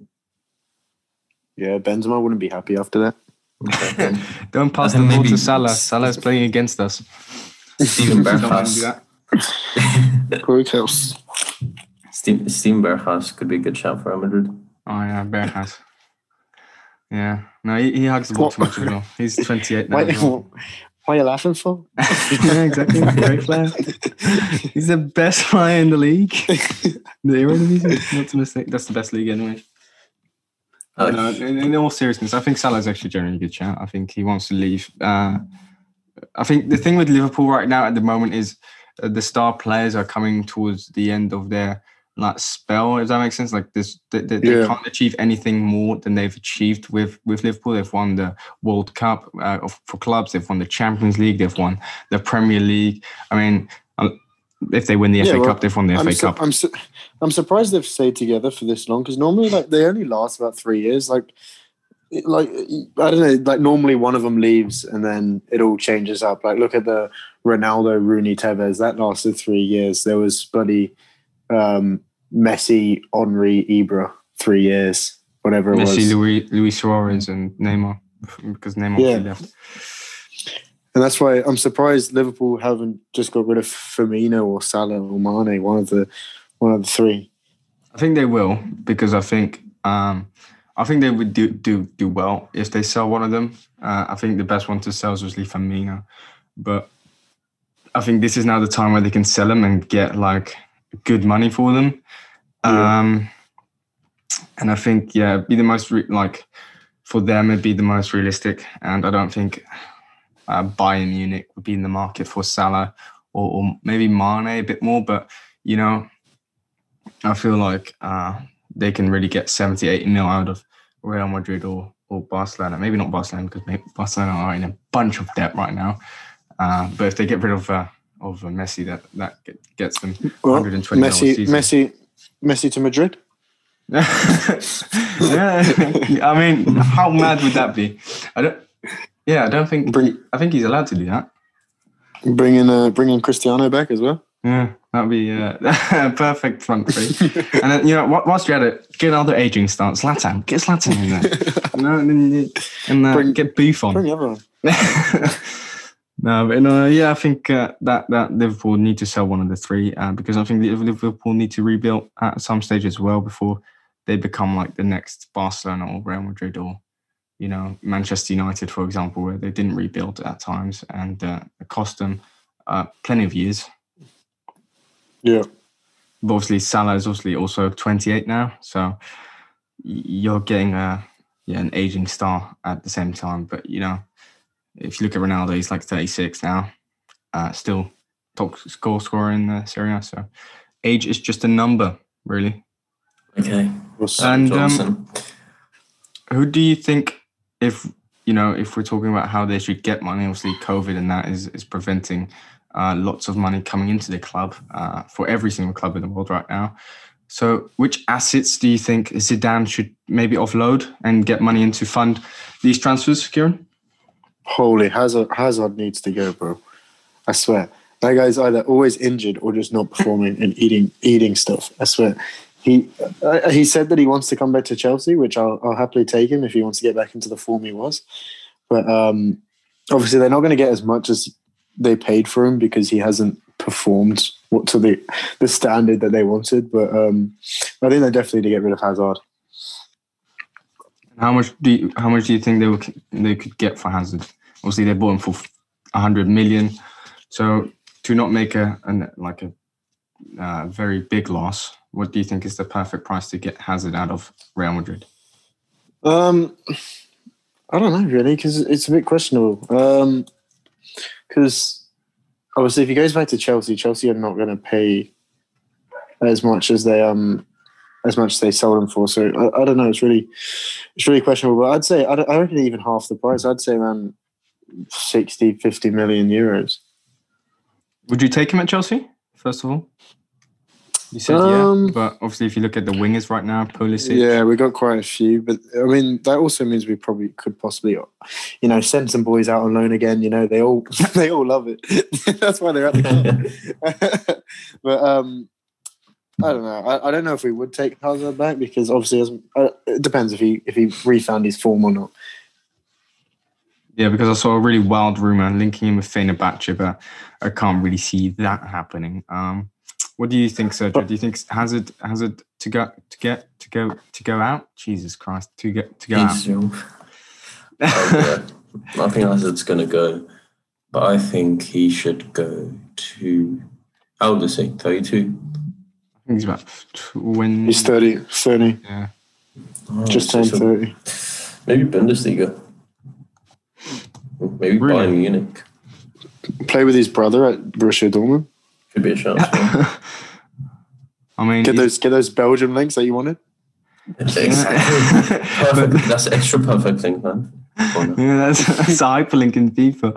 Yeah, Benzema wouldn't be happy after that. Okay. don't pass I the think ball maybe- to Salah. Salah is playing against us. Steven Don't let him do Berghaus. Quick house. Steven, Steven Berghaus could be a good shout for Real Madrid. Oh yeah, Berghuis. Yeah, no, he, he hugs the ball What? too much as well. He's twenty-eight now. Why, as well. why are you laughing for? Yeah, exactly. Great player. He's the best player in the league. The Eredivisie, not to mistake. That's the best league anyway. Uh, No, in, in all seriousness, I think Salah's actually generally a good shout. I think he wants to leave. Uh, I think the thing with Liverpool right now at the moment is uh, the star players are coming towards the end of their like spell. Does that make sense? Like this, they, they, they Yeah. can't achieve anything more than they've achieved with with Liverpool. They've won the World Cup uh, of, for clubs. They've won the Champions League. They've won the Premier League. I mean, uh, if they win the Yeah, F A well, Cup, they've won the I'm, F A su- Cup. I'm, su- I'm surprised they've stayed together for this long because normally, like, they only last about three years. Like, like I don't know, like normally one of them leaves and then it all changes up. Like look at the Ronaldo, Rooney, Tevez. That lasted three years. There was bloody um, Messi, Henry, Ibra, three years, whatever it Messi, was. Luis, Luis Suarez, and Neymar, because Neymar Yeah. left. And that's why I'm surprised Liverpool haven't just got rid of Firmino or Salah or Mane, one of the one of the three. I think they will, because I think um, I think they would do do do well if they sell one of them. Uh, I think the best one to sell is usually Firmino, but I think this is now the time where they can sell them and get like good money for them. Yeah. Um, and I think yeah, it'd be the most re- like for them it'd be the most realistic. And I don't think uh, Bayern Munich would be in the market for Salah or, or maybe Mane a bit more. But you know, I feel like uh, they can really get seventy, eighty mil out of Real Madrid or or Barcelona. Maybe not Barcelona, because maybe Barcelona are in a bunch of debt right now. Uh, but if they get rid of uh, of uh, Messi, that that gets them Well, one hundred twenty mil a Messi, season. Messi, Messi to Madrid. Yeah, I mean, how mad would that be? I don't. Yeah, I don't think. Bring- I think he's allowed to do that. Bringing uh, bringing Cristiano back as well. Yeah, that'd be uh, a perfect front three. And then, you know, wh- whilst you're at it, get another aging start. Zlatan, get Zlatan in there. You know, and then you, and uh, Bring- get beef on. Bring everyone. No, but no, yeah, I think uh, that that Liverpool need to sell one of the three uh, because I think Liverpool need to rebuild at some stage as well before they become like the next Barcelona or Real Madrid or, you know, Manchester United, for example, where they didn't rebuild at times and uh, it cost them uh, plenty of years. Yeah. But obviously, Salah is obviously also twenty-eight now, so you're getting a yeah an aging star at the same time. But you know, if you look at Ronaldo, he's like thirty-six now, uh, still top goal scorer in the Serie A. So age is just a number, really. Okay. And um, Johnson. who do you think, if you know, if we're talking about how they should get money, obviously COVID and that is is preventing uh, lots of money coming into the club uh, for every single club in the world right now. So, which assets do you think Zidane should maybe offload and get money in to fund these transfers, Kieran? Holy Hazard, Hazard needs to go, bro. I swear. That guy's either always injured or just not performing and eating eating stuff. I swear. He uh, he said that he wants to come back to Chelsea, which I'll, I'll happily take him if he wants to get back into the form he was. But um, obviously they're not going to get as much as they paid for him because he hasn't performed what to the the standard that they wanted. But um, I think they're definitely to get rid of Hazard. How much do you, how much do you think they would, they could get for Hazard? Obviously, they bought him for a hundred million. So to not make a an, like a uh, very big loss, what do you think is the perfect price to get Hazard out of Real Madrid? Um, I don't know really because it's a bit questionable. Because um, obviously, if he goes back to Chelsea, Chelsea are not going to pay as much as they um as much as they sold him for. So I, I don't know. It's really it's really questionable. But I'd say I, I reckon even half the price. I'd say around sixty, fifty million euros. Would you take him at Chelsea, first of all? You said Um, yeah, but obviously if you look at the wingers right now, Pulisic. Yeah, we got quite a few, but I mean that also means we probably could possibly, you know, send some boys out on loan again. You know, they all they all love it. That's why they're at the club. But um, I don't know. I, I don't know if we would take Hazard back because obviously it, uh, it depends if he if he refound his form or not. Yeah, because I saw a really wild rumor linking him with Fenerbahce, but I can't really see that happening. Um, what do you think, Sergio? Do you think Hazard Hazard to go to get to go to go out? Jesus Christ, to get to go out. Oh, yeah. I think Hazard's going to go, but I think he should go to. How old is he? thirty-two. I think he's about twenty. He's thirty, thirty. Yeah. Oh, Just so turned some- thirty. Maybe Bundesliga. Maybe Really? Bayern Munich. Play with his brother at Borussia Dortmund. Could be a chance. Yeah. I mean, Get he's- those get those Belgium links that you wanted. Exactly. Perfect. That's extra perfect thing, man. Yeah, that's, that's a hyperlink in FIFA.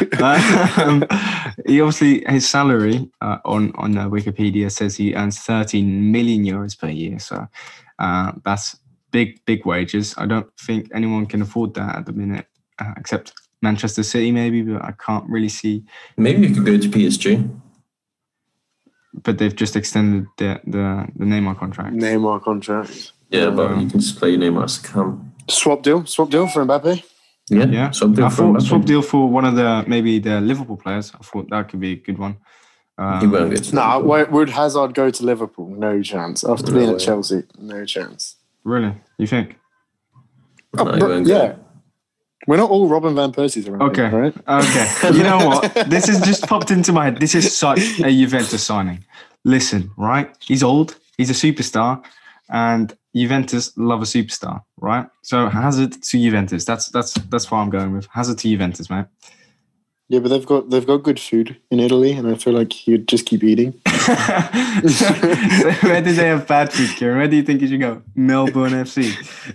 um, he obviously his salary uh, on on uh, Wikipedia says he earns thirteen million euros per year. So uh, that's big, big wages. I don't think anyone can afford that at the minute, uh, except Manchester City maybe, but I can't really see. Maybe you could go to P S G. But they've just extended the the, the Neymar contract. Neymar contract. Yeah, but Um, you can just play Neymar as a cam. Swap deal, swap deal for Mbappe. Yeah, Yeah, swap deal I for thought Mbappe. swap deal for one of the maybe the Liverpool players. I thought that could be a good one. Um, He won't get to Nah, Liverpool. why- would Hazard go to Liverpool? No chance. After No being way. at Chelsea, no chance. Really, you think? No, he But, won't go. yeah, we're not all Robin van Persie's around. Okay, here, right? okay. You know what? This has just popped into my head. This is such a Juventus signing. Listen, right? He's old. He's a superstar, and Juventus love a superstar, right? So Hazard to Juventus. That's that's that's what I'm going with. Hazard to Juventus, mate. Yeah, but they've got they've got good food in Italy, and I feel like you'd just keep eating. so, so where did they have bad food, Kieran? Where do you think you should go? Melbourne F C.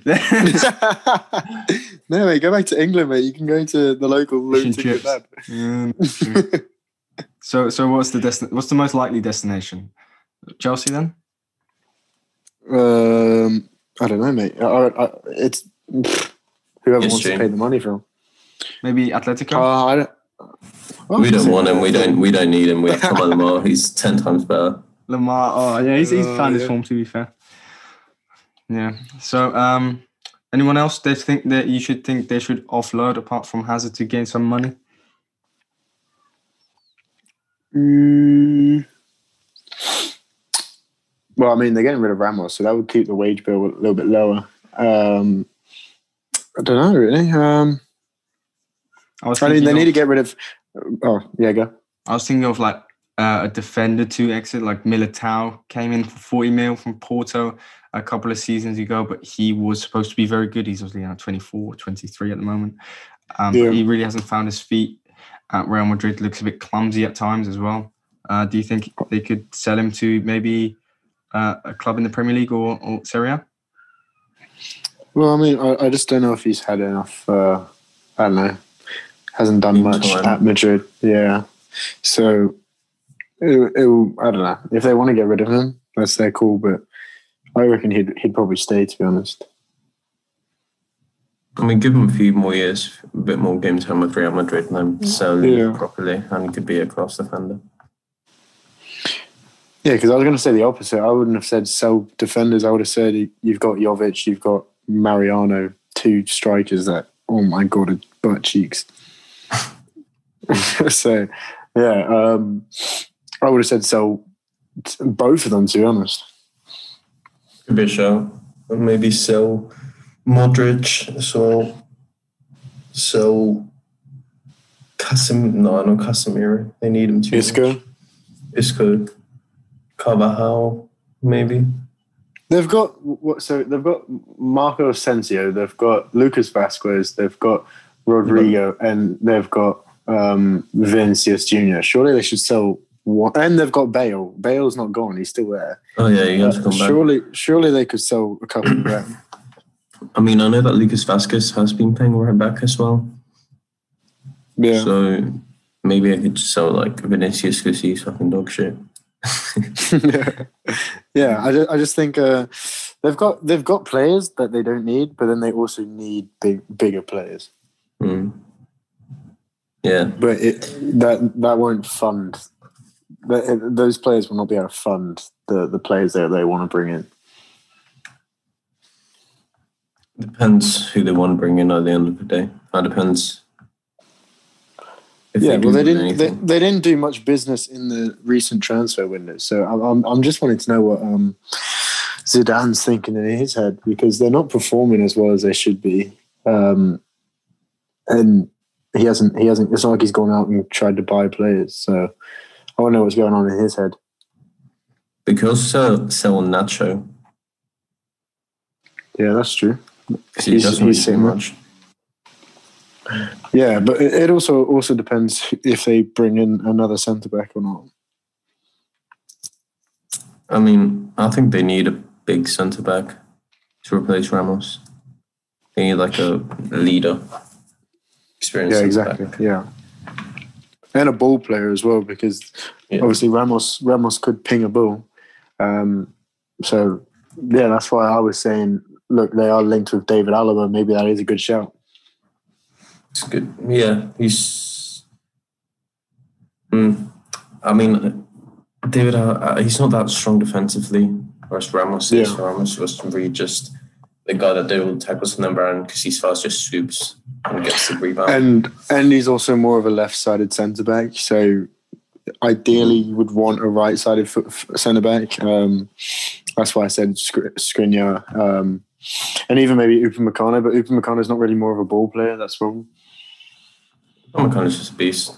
No, mate, go back to England, mate. You can go to the local Fish and lunatic chips. kebab. Yeah, true. so so what's the desti- What's the most likely destination? Chelsea then? Um, I don't know, mate. I, I, it's pff, whoever Yes, wants to Jane. pay the money for him. Maybe Atletico? Uh, I don't. Well, We don't want him. We don't. We don't need him. We have Kamal Lamar. He's ten times better. Lamar. Oh, yeah, he's, he's Oh, found his yeah. form, to be fair. Yeah. So, um, anyone else they think that you should think they should offload apart from Hazard to gain some money? Mm, well, I mean, they're getting rid of Ramos, so that would keep the wage bill a little bit lower. Um, I don't know, really. Um, I was I mean, thinking they of, need to get rid of. Oh, yeah, go. I was thinking of like uh, a defender to exit, like Militao came in for forty mil from Porto a couple of seasons ago, but he was supposed to be very good. He's obviously now twenty-four, twenty-three at the moment. Um, Yeah. But he really hasn't found his feet at Real Madrid. Looks a bit clumsy at times as well. Uh, do you think they could sell him to maybe uh, a club in the Premier League or, or Serie A? Well, I mean, I, I just don't know if he's had enough. Uh, I don't know. Hasn't done Big much time. at Madrid. Yeah. So, it, it will, I don't know. If they want to get rid of him, that's their call. But I reckon he'd he'd probably stay, to be honest. I mean, give him a few more years, a bit more game time with Real Madrid, and then sell him Yeah. properly, and he could be a class defender. Yeah, because I was going to say the opposite. I wouldn't have said sell defenders. I would have said you've got Jovic, you've got Mariano, two strikers that, oh my God, are butt cheeks. So, yeah, um, I would have said sell t- both of them, to be honest. Could be a show. Or maybe sell Modric as well. Sell Casim. No, not Casemiro. They need him too. Isco. much. Isco. Carvajal, maybe. They've got what? So they've got Marco Asensio, they've got Lucas Vasquez, they've got Rodrigo, and they've got um, Vinicius Junior Surely they should sell one, and they've got Bale. Bale's not gone; he's still there. Oh yeah, he has Uh, come back. surely, surely they could sell a couple of them. I mean, I know that Lucas Vasquez has been playing right back as well. Yeah, So maybe I could just sell like Vinicius because he's fucking dog shit. yeah. I just, I just think uh, they've got they've got players that they don't need, but then they also need big, bigger players. Mm. Yeah. But it, that that won't fund. That, those players will not be able to fund the, the players that they want to bring in. Depends who they want to bring in at the end of the day. That depends. If Yeah, do well, they want didn't. They, anything. they didn't do much business in the recent transfer window. So I'm I'm, I'm just wanting to know what um, Zidane's thinking in his head, because they're not performing as well as they should be, um, and he hasn't. He hasn't. It's not like he's gone out and tried to buy players. So I want to know what's going on in his head. Because sell, sell Nacho. Yeah, that's true. Because he He's- doesn't he's really do sitting there. much. Yeah, but it it also also depends if they bring in another centre back or not. I mean, I think they need a big centre back to replace Ramos. They need like a leader. Experienced Yeah, centre-back. exactly. Yeah, and a ball player as well, because Yeah. obviously Ramos Ramos could ping a ball. Um, so yeah, that's why I was saying look, they are linked with David Alaba. Maybe that is a good shout. It's good. Yeah, he's. Mm, I mean, David, uh, he's not that strong defensively. Whereas Ramos is. Yeah. Ramos was really just the guy that did all the tackles in the end because he's fast, just swoops and gets the rebound. And and he's also more of a left-sided centre back. So ideally, you would want a right-sided centre back. Um, that's why I said Skriniar. Um, and even maybe Upamecano, but Upamecano is not really more of a ball player. That's the problem. Upamecano's just a beast.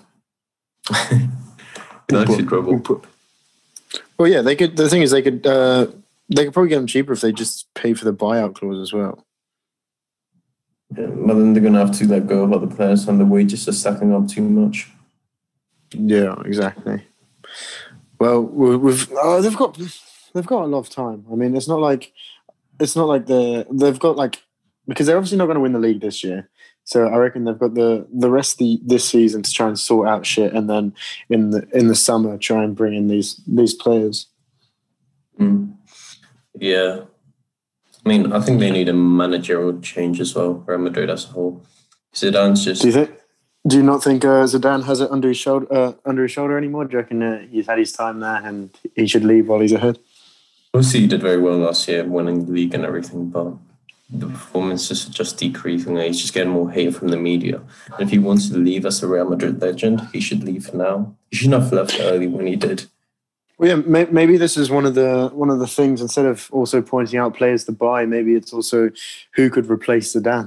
He likes to dribble. Well, yeah, they could. The thing is, they could. Uh, they could probably get him cheaper if they just pay for the buyout clause as well. Yeah, but then they're going to have to let go of other players, and the wages are stacking up too much. Yeah, exactly. Well, we've oh, they've got they've got a lot of time. I mean, it's not like it's not like the they've got like because they're obviously not going to win the league this year. So I reckon they've got the the rest of the, this season to try and sort out shit, and then in the in the summer try and bring in these these players. Mm. Yeah, I mean, I think they need a managerial change as well. Real Madrid as a whole. Zidane's just. Do you think? Do you not think uh, Zidane has it under his shoulder uh, under his shoulder anymore? Do you reckon uh, he's had his time there and he should leave while he's ahead? Obviously, he did very well last year, winning the league and everything, but the performances are just decreasing. He's just getting more hate from the media. And if he wants to leave as a Real Madrid legend, he should leave now. He shouldn't have left early when he did. Well, yeah, may- maybe this is one of the one of the things. Instead of also pointing out players to buy, maybe it's also who could replace Zidane.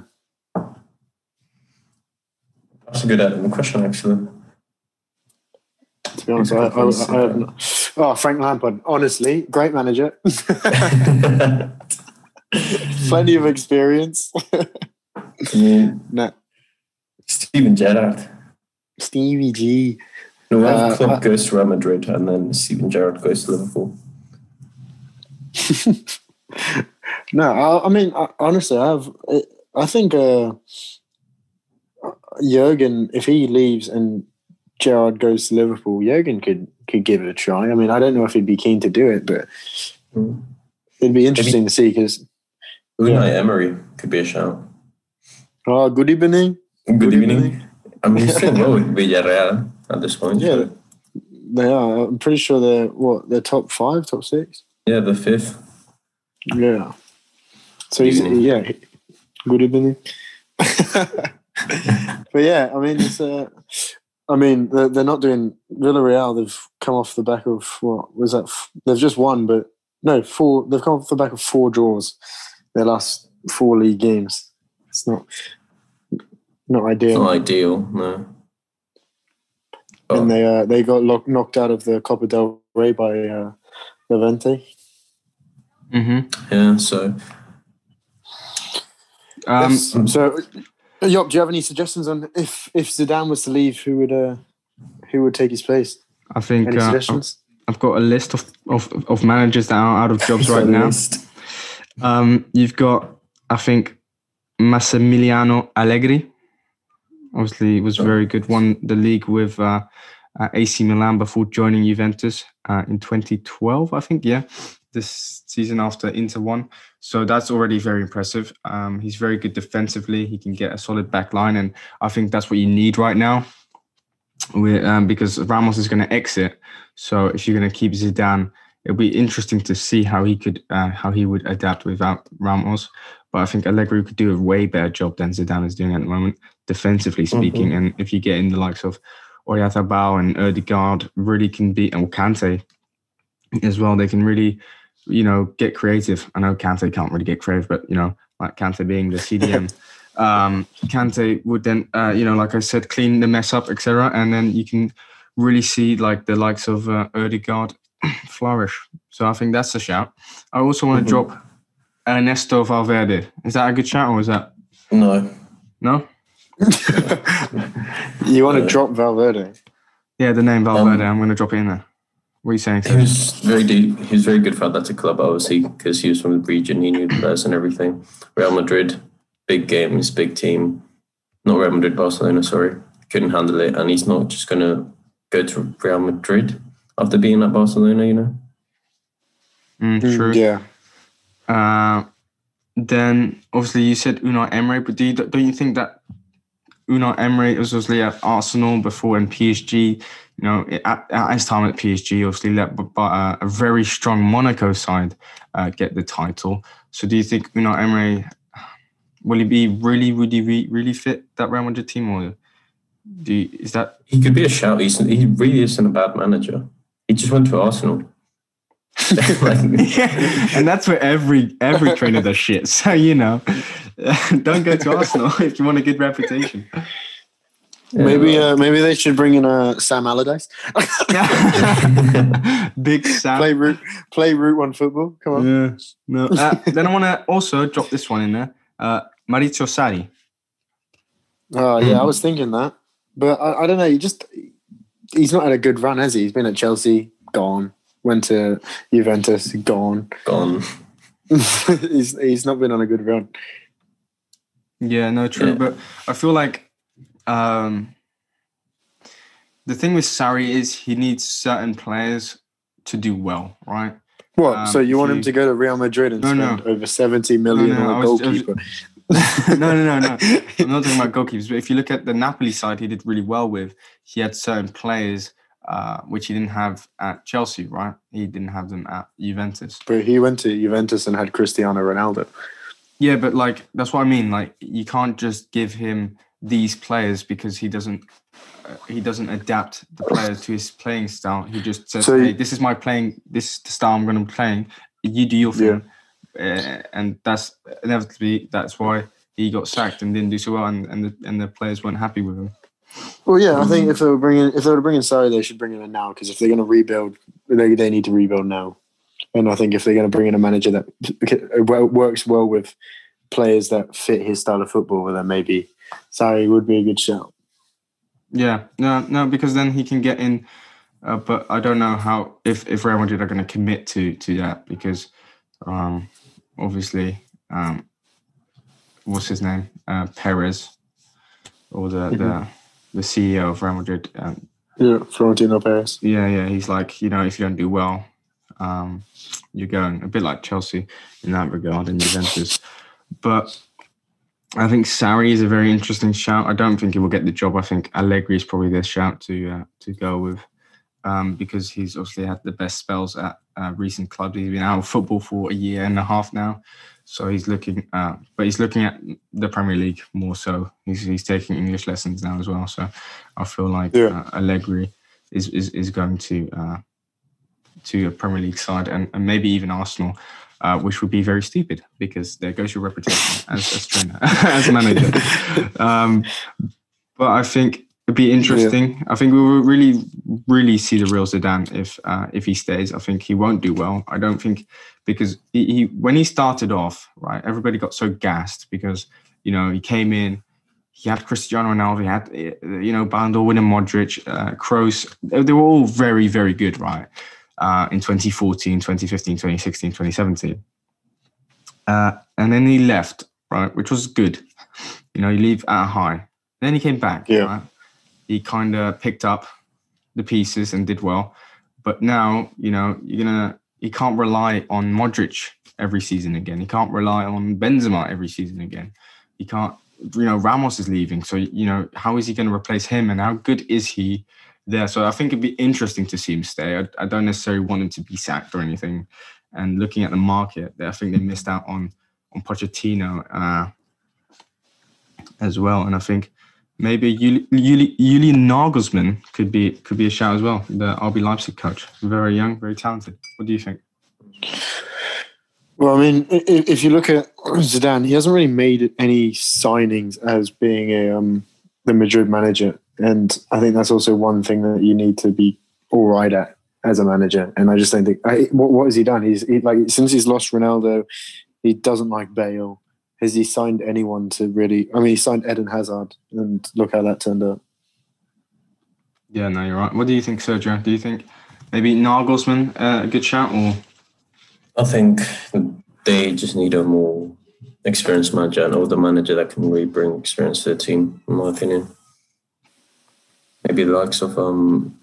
That's a good uh, question, actually. To be honest, I, I, I, I have not. Oh, Frank Lampard. Honestly, great manager. Plenty of experience. Mm. Nah. Steven Gerrard. Stevie G. No, we have Uh, Klopp uh, goes to Real Madrid and then Steven Gerrard goes to Liverpool. No, I, I mean, I, honestly, I have. I think uh, Jurgen, if he leaves and Gerrard goes to Liverpool, Jurgen could could give it a try. I mean, I don't know if he'd be keen to do it, but Mm. it'd be interesting Maybe- to see because. Unai Emery could be a shout. Oh, good evening. Good, Good evening. evening. I mean, he's still well with Villarreal at this point. Yeah. so- They are. I'm pretty sure they're what? They're top five, top six. yeah, the fifth. Yeah. So Good he's evening. yeah. Good evening. But yeah, I mean, it's. Uh, I mean, they're, they're not doing Villarreal. They've come off the back of what was that? They've just won, but no, four. They've come off the back of four draws. Their last four league games. It's not not ideal. Not ideal, no. But And they uh, they got locked, knocked out of the Copa del Rey by uh, Levante. Mm-hmm. yeah, so Um, Yes. So, Job, do you have any suggestions on if if Zidane was to leave, who would uh, who would take his place? I think Any uh, suggestions? I've got a list of, of, of managers that are out of jobs right now. Um, you've got, I think, Massimiliano Allegri. Obviously, he was very good. Won the league with uh, uh, A C Milan before joining Juventus uh, in twenty twelve, I think. Yeah, this season after Inter won. So that's already very impressive. Um, he's very good defensively. He can get a solid back line, and I think that's what you need right now. We're, um, because Ramos is going to exit. So if you're going to keep Zidane, it'll be interesting to see how he could, uh, how he would adapt without Ramos. But I think Allegri could do a way better job than Zidane is doing at the moment, defensively speaking. Mhm. And if you get in the likes of Oyarzabal and Ødegaard, really can be, and Kante as well, they can really, you know, get creative. I know Kante can't really get creative, but, you know, like Kante being the C D M, um, Kante would then, uh, you know, like I said, clean the mess up, et cetera. And then you can really see like the likes of uh, Ødegaard flourish. So I think that's a shout. I also want to Mhm. drop Ernesto Valverde. Is that a good shout or is that no. no? You want to Uh, drop Valverde? Yeah, the name Valverde. Um, I'm going to drop it in there. What are you saying? He Seb? was very deep. He was very good for Athletic Club, obviously, because he was from the region. He knew the players and everything. Real Madrid, big games, big team. Not Real Madrid, Barcelona. Sorry, couldn't handle it, and he's not just gonna go to Real Madrid after being at Barcelona. You know. Mm, Mm, true. Yeah. Uh, then obviously you said Unai Emery, but do you, don't you think that Unai Emery was obviously at Arsenal before and P S G, you know, at, at his time at P S G, obviously let but, uh, a very strong Monaco side uh, get the title. So do you think Unai Emery, will he be really, really, really, really fit that Real Madrid team, or do you, is that he could be a shout? He's, he really isn't a bad manager. He just went to Arsenal. like, yeah, and that's where every every trainer does shit. So you know, don't go to Arsenal if you want a good reputation. Yeah, maybe uh, maybe they should bring in uh, Sam Allardyce. Big Sam. Play root play root one football. Come on. Yeah. No. Uh, then I want to also drop this one in there. Uh, Maurizio Sarri. Oh yeah, I was thinking that, but I, I don't know. He just he's not had a good run, has he? He's been at Chelsea, gone. Went to Juventus, gone. Gone. he's he's not been on a good run. Yeah, no, true. Yeah. But I feel like um, the thing with Sarri is he needs certain players to do well, right? What? Um, so you want you, him to go to Real Madrid and no, spend no. over seventy million no, no, on a was, goalkeeper? Was, no, no, no, no. I'm not talking about goalkeepers. But if you look at the Napoli side, he did really well with. He had certain players. Uh, which he didn't have at Chelsea, right? He didn't have them at Juventus. But he went to Juventus and had Cristiano Ronaldo. Yeah, but like that's what I mean. Like you can't just give him these players because he doesn't uh, he doesn't adapt the players to his playing style. He just says, So "Hey, you, this is my playing. This is the style I'm going to be playing. You do your thing." Uh, and that's inevitably that's why he got sacked and didn't do so well, and and the, and the players weren't happy with him. Well, yeah, I think if they were bringing if they were bringing Sarri, they should bring him in now because if they're going to rebuild, they they need to rebuild now. And I think if they're going to bring in a manager that works well with players that fit his style of football, then maybe Sarri would be a good shout. Yeah, no, no, because then he can get in. Uh, but I don't know how if if Real Madrid are going to commit to to that because um, obviously um, what's his name uh, Perez or the mm-hmm. the. the C E O of Real Madrid. Um, yeah, Florentino Perez. Yeah, yeah. He's like, you know, if you don't do well, um, you're going a bit like Chelsea in that regard and Juventus. But I think Sarri is a very interesting shout. I don't think he will get the job. I think Allegri is probably the shout to uh, to go with um, because he's obviously had the best spells at uh, recent clubs. He's been out of football for a year and a half now. So he's looking, uh, but he's looking at the Premier League more so. He's he's taking English lessons now as well. So I feel like yeah. uh, Allegri is, is is going to uh, to a Premier League side and, and maybe even Arsenal, uh, which would be very stupid because there goes your reputation as as trainer, as manager. Um, but I think it'd be interesting. Yeah. I think we will really really see the real Zidane if uh, if he stays. I think he won't do well. I don't think. Because he, he, when he started off, right, everybody got so gassed because, you know, he came in, he had Cristiano Ronaldo, he had, you know, Ballon d'Or winner Modric, uh, Kroos. They, they were all very, very good, right, uh, in twenty fourteen, twenty fifteen, twenty sixteen, twenty seventeen. Uh, and then he left, right, which was good. You know, you leave at a high. Then he came back, yeah. right? He kind of picked up the pieces and did well. But now, you know, you're going to, he can't rely on Modric every season again. He can't rely on Benzema every season again. He can't, you know, Ramos is leaving. So, you know, how is he going to replace him and how good is he there? So I think it'd be interesting to see him stay. I, I don't necessarily want him to be sacked or anything. And looking at the market, I think they missed out on, on Pochettino uh, as well. And I think maybe Julian Nagelsmann could be could be a shout as well. The R B Leipzig coach, very young, very talented. What do you think? Well, I mean, if you look at Zidane, he hasn't really made any signings as being a um, the Madrid manager, and I think that's also one thing that you need to be all right at as a manager. And I just don't think I, what, what has he done? He's he, like since he's lost Ronaldo, he doesn't like Bale. Has he signed anyone to really... I mean, he signed Eden Hazard, and look how that turned out. Yeah, no, you're right. What do you think, Sergio? Do you think maybe Nagelsmann uh, a good shout? Or I think they just need a more experienced manager, an older manager that can really bring experience to the team, in my opinion. Maybe the likes of um,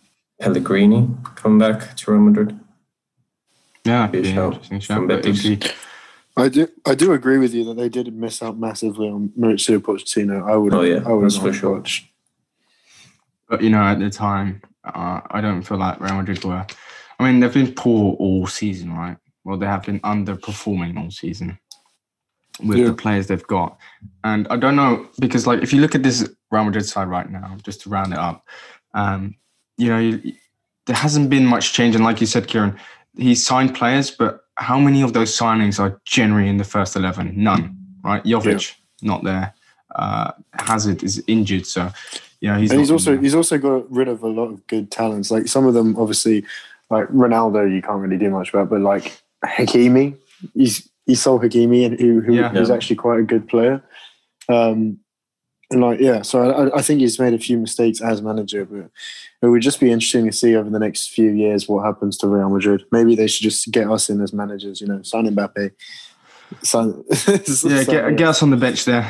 Pellegrini come back to Real Madrid. Yeah, be an interesting shout. But obviously, I do. I do agree with you that they did miss out massively on Mauricio Pochettino. I would. Oh, yeah, I would that's for sure. watch. But you know, at the time, uh, I don't feel like Real Madrid were. I mean, they've been poor all season, right? Well, they have been underperforming all season with Yeah. the players they've got, and I don't know because, like, if you look at this Real Madrid side right now, just to round it up, um, you know, you, there hasn't been much change, and like you said, Kieran, he signed players, but how many of those signings are generally in the first eleven? None, right? Jovic, not there. Uh, Hazard is injured, so you know he's. And not he's also in there. he's also got rid of a lot of good talents. Like some of them, obviously, like Ronaldo, you can't really do much about. But like Hakimi, he's he sold Hakimi, and who who Yeah. who's actually quite a good player. Um, and like yeah, so I, I think he's made a few mistakes as manager, but it would just be interesting to see over the next few years what happens to Real Madrid. Maybe they should just get us in as managers. You know, sign Mbappe. Sign, Yeah, get, get us on the bench there.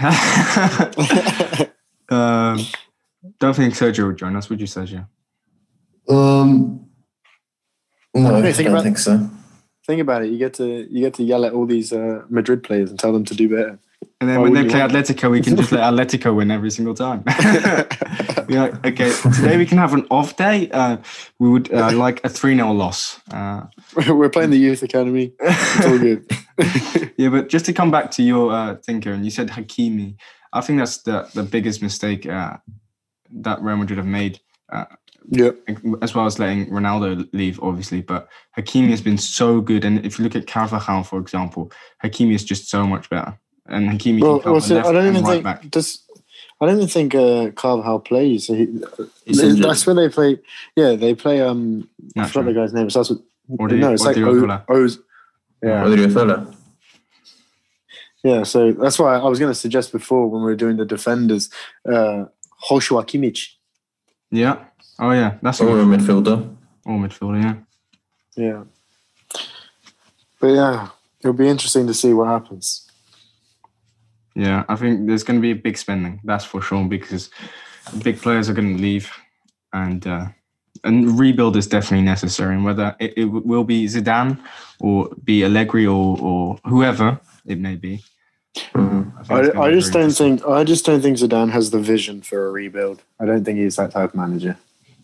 um, don't think Sergio would join us, would you, Sergio? Um, no, Okay, I think don't about- think so. Think about it. You get to you get to yell at all these uh, Madrid players and tell them to do better. And then Why when they would play you want- Atletico, we can just let Atletico win every single time. You're like, okay, today we can have an off day. Uh, we would uh, like a three nil loss. Uh, We're playing the youth academy. It's all good. yeah, but just to come back to your uh, thinker, and you said Hakimi. I think that's the, the biggest mistake uh, that Real Madrid have made, uh, Yeah. as well as letting Ronaldo leave, obviously. But Hakimi has been so good. And if you look at Carvajal, for example, Hakimi is just so much better. And Hakimi Well, can cover well, so left I don't and even right think back. does. I don't even think uh, Carvajal plays. He, He's injured. that's where they play. Yeah, they play. Um, I forgot the Nacho. guy's name. It starts with Odi- no. It's like Odriozola. o, O's. Yeah, Odriozola. yeah. So that's why I was going to suggest before when we were doing the defenders, uh, Joshua Kimmich. Yeah. Oh, yeah. That's a Or a good midfielder. all midfielder, yeah. Yeah. But yeah, it'll be interesting to see what happens. Yeah, I think there's going to be a big spending, that's for sure, because big players are going to leave, and uh, and rebuild is definitely necessary. And whether it, it will be Zidane or be Allegri or, or whoever it may be, Mhm. I, think I, it's gonna I be just very don't interesting. think I just don't think Zidane has the vision for a rebuild. I don't think he's that type of manager.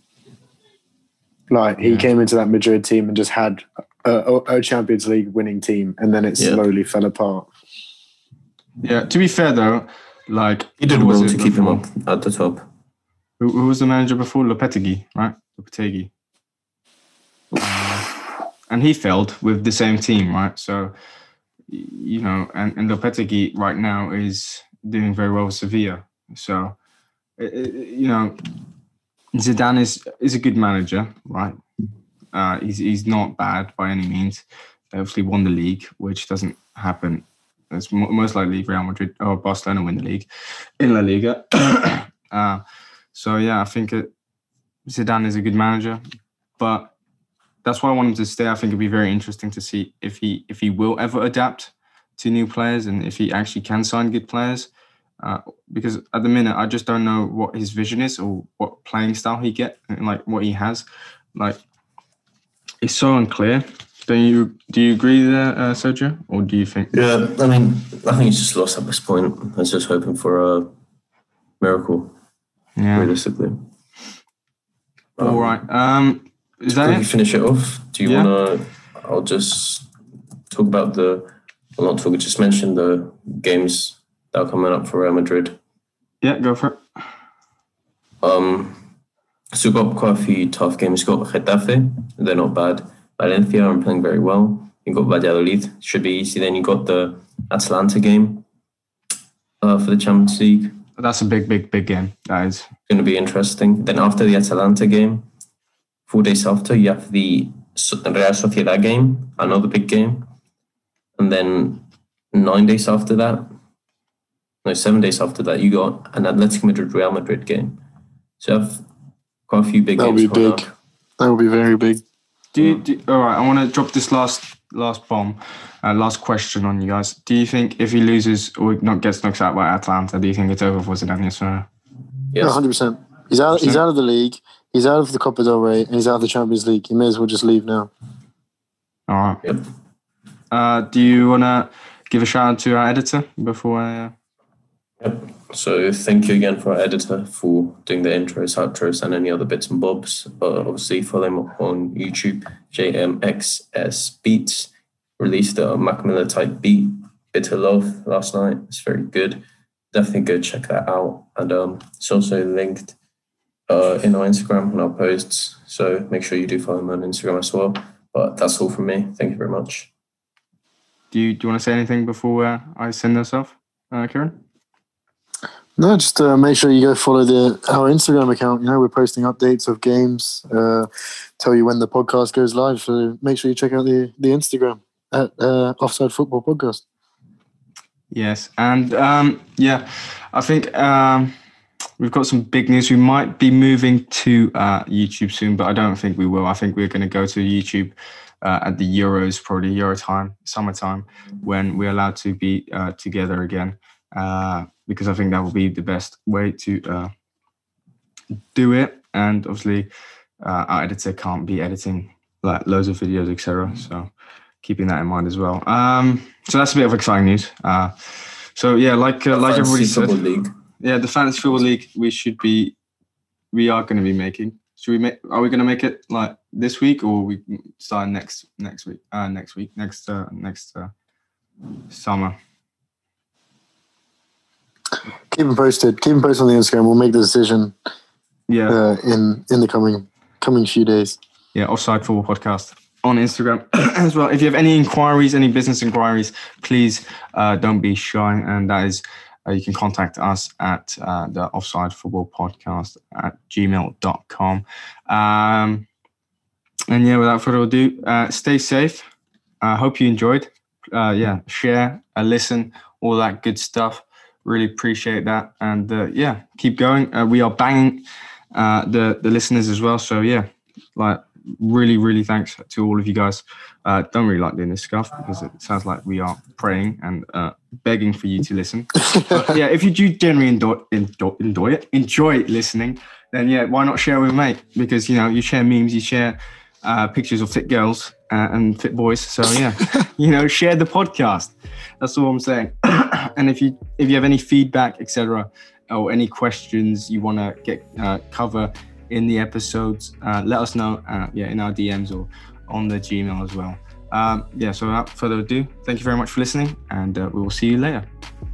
Like he Yeah. came into that Madrid team and just had a, a Champions League winning team, and then it Yeah. slowly fell apart. Yeah, to be fair though, like He did who was well it to keep him before? up at the top. Who, who was the manager before? Lopetegui, right? Lopetegui. Uh, and he failed with the same team, right? So, y- you know, and, and Lopetegui right now is doing very well with Sevilla. So, i- i- you know, Zidane is, is a good manager, right? Uh, he's, he's not bad by any means. They obviously won the league, which doesn't happen. It's mo- most likely Real Madrid or Barcelona win the league in La Liga. uh, so, yeah, I think it, Zidane is a good manager, but that's why I want him to stay. I think it'd be very interesting to see if he if he will ever adapt to new players and if he actually can sign good players. Uh, because at the minute, I just don't know what his vision is or what playing style he get and like what he has. Like, it's so unclear. Don't you do you agree there, uh, Sergio, or do you think? Yeah, I mean, I think he's just lost at this point. I was just hoping for a miracle, Yeah. realistically. All right. Um, is that Quickly it? finish it off. Do you Yeah. want to? I'll just talk about the. Well, not talk. Just mention the games that are coming up for Real Madrid. Yeah, go for it. Um, so we've got quite a few tough games. We've got Getafe. They're not bad. Valencia are playing very well. You've got Valladolid. Should be easy. Then you got the Atalanta game uh, for the Champions League. That's a big, big, big game. That is. Going to be interesting. Then after the Atalanta game, four days after, you have the So- Real Sociedad game, another big game. And then nine days after that, no, seven days after that, you got an Atletico Madrid Real Madrid game. So you have quite a few big That'll games be coming big. up. That would be very big. Do you, do, all right, I want to drop this last last bomb, uh, last question on you guys. Do you think if he loses or not gets knocked out by Atlanta, do you think it's over for Zidane? Yes or no? Yeah, Yes. hundred percent. He's out. He's out of the league. He's out of the Copa del Rey, and he's out of the Champions League. He may as well just leave now. All right. Yep. Uh, do you want to give a shout out to our editor before I. Uh... Yep. So thank you again for our editor for doing the intros, outros, and any other bits and bobs. Uh, obviously, follow him on YouTube, J M X S Beats. Released a Mac Miller type beat, Bitter Love, last night. It's very good. Definitely go check that out. And um, it's also linked uh, in our Instagram on our posts. So make sure you do follow him on Instagram as well. But that's all from me. Thank you very much. Do you do you want to say anything before uh, I send us off, uh, Kieran? No, just uh, make sure you go follow the our Instagram account. You know, we're posting updates of games, uh, tell you when the podcast goes live. So make sure you check out the, the Instagram at uh, Offside Football Podcast. Yes, and um, yeah, I think um, we've got some big news. We might be moving to uh, YouTube soon, but I don't think we will. I think we're going to go to YouTube uh, at the Euros, probably Euro time, summertime, when we're allowed to be uh, together again. Uh, because I think that will be the best way to uh, do it. And obviously, uh, our editor can't be editing like loads of videos, et cetera. So keeping that in mind as well. Um, so that's a bit of exciting news. Uh, so yeah, like uh, like everybody said, League. yeah, the Fantasy Football League, we should be, we are going to be making. Should we make? Are we going to make it like this week, or we start next next week? Uh, next week, next uh, next uh, summer. Keep them posted. Keep them posted on the Instagram. We'll make the decision. Yeah. Uh, in in the coming coming few days. Yeah, Offside Football Podcast on Instagram as well. If you have any inquiries, any business inquiries, please uh, don't be shy. And that is, uh, you can contact us at uh, the Offside Football Podcast at gmail dot com. Um, and yeah, without further ado, uh, stay safe. I uh, hope you enjoyed. Uh, yeah, share, uh, listen, all that good stuff. Really appreciate that. And uh, yeah, keep going. Uh, we are banging uh, the, the listeners as well. So yeah, like really, really thanks to all of you guys. Uh, don't really like doing this stuff because it sounds like we are praying and uh, begging for you to listen. But yeah, if you do generally enjoy, enjoy, enjoy it, enjoy listening, then yeah, why not share with a mate? Because, you know, you share memes, you share uh, pictures of fit girls uh, and fit boys. So yeah, you know, share the podcast. That's all I'm saying. And if you if you have any feedback, et cetera, or any questions you want to get uh, cover in the episodes, uh, let us know. Uh, yeah, in our D Ms or on the Gmail as well. Um, yeah. So without further ado, thank you very much for listening, and uh, we will see you later.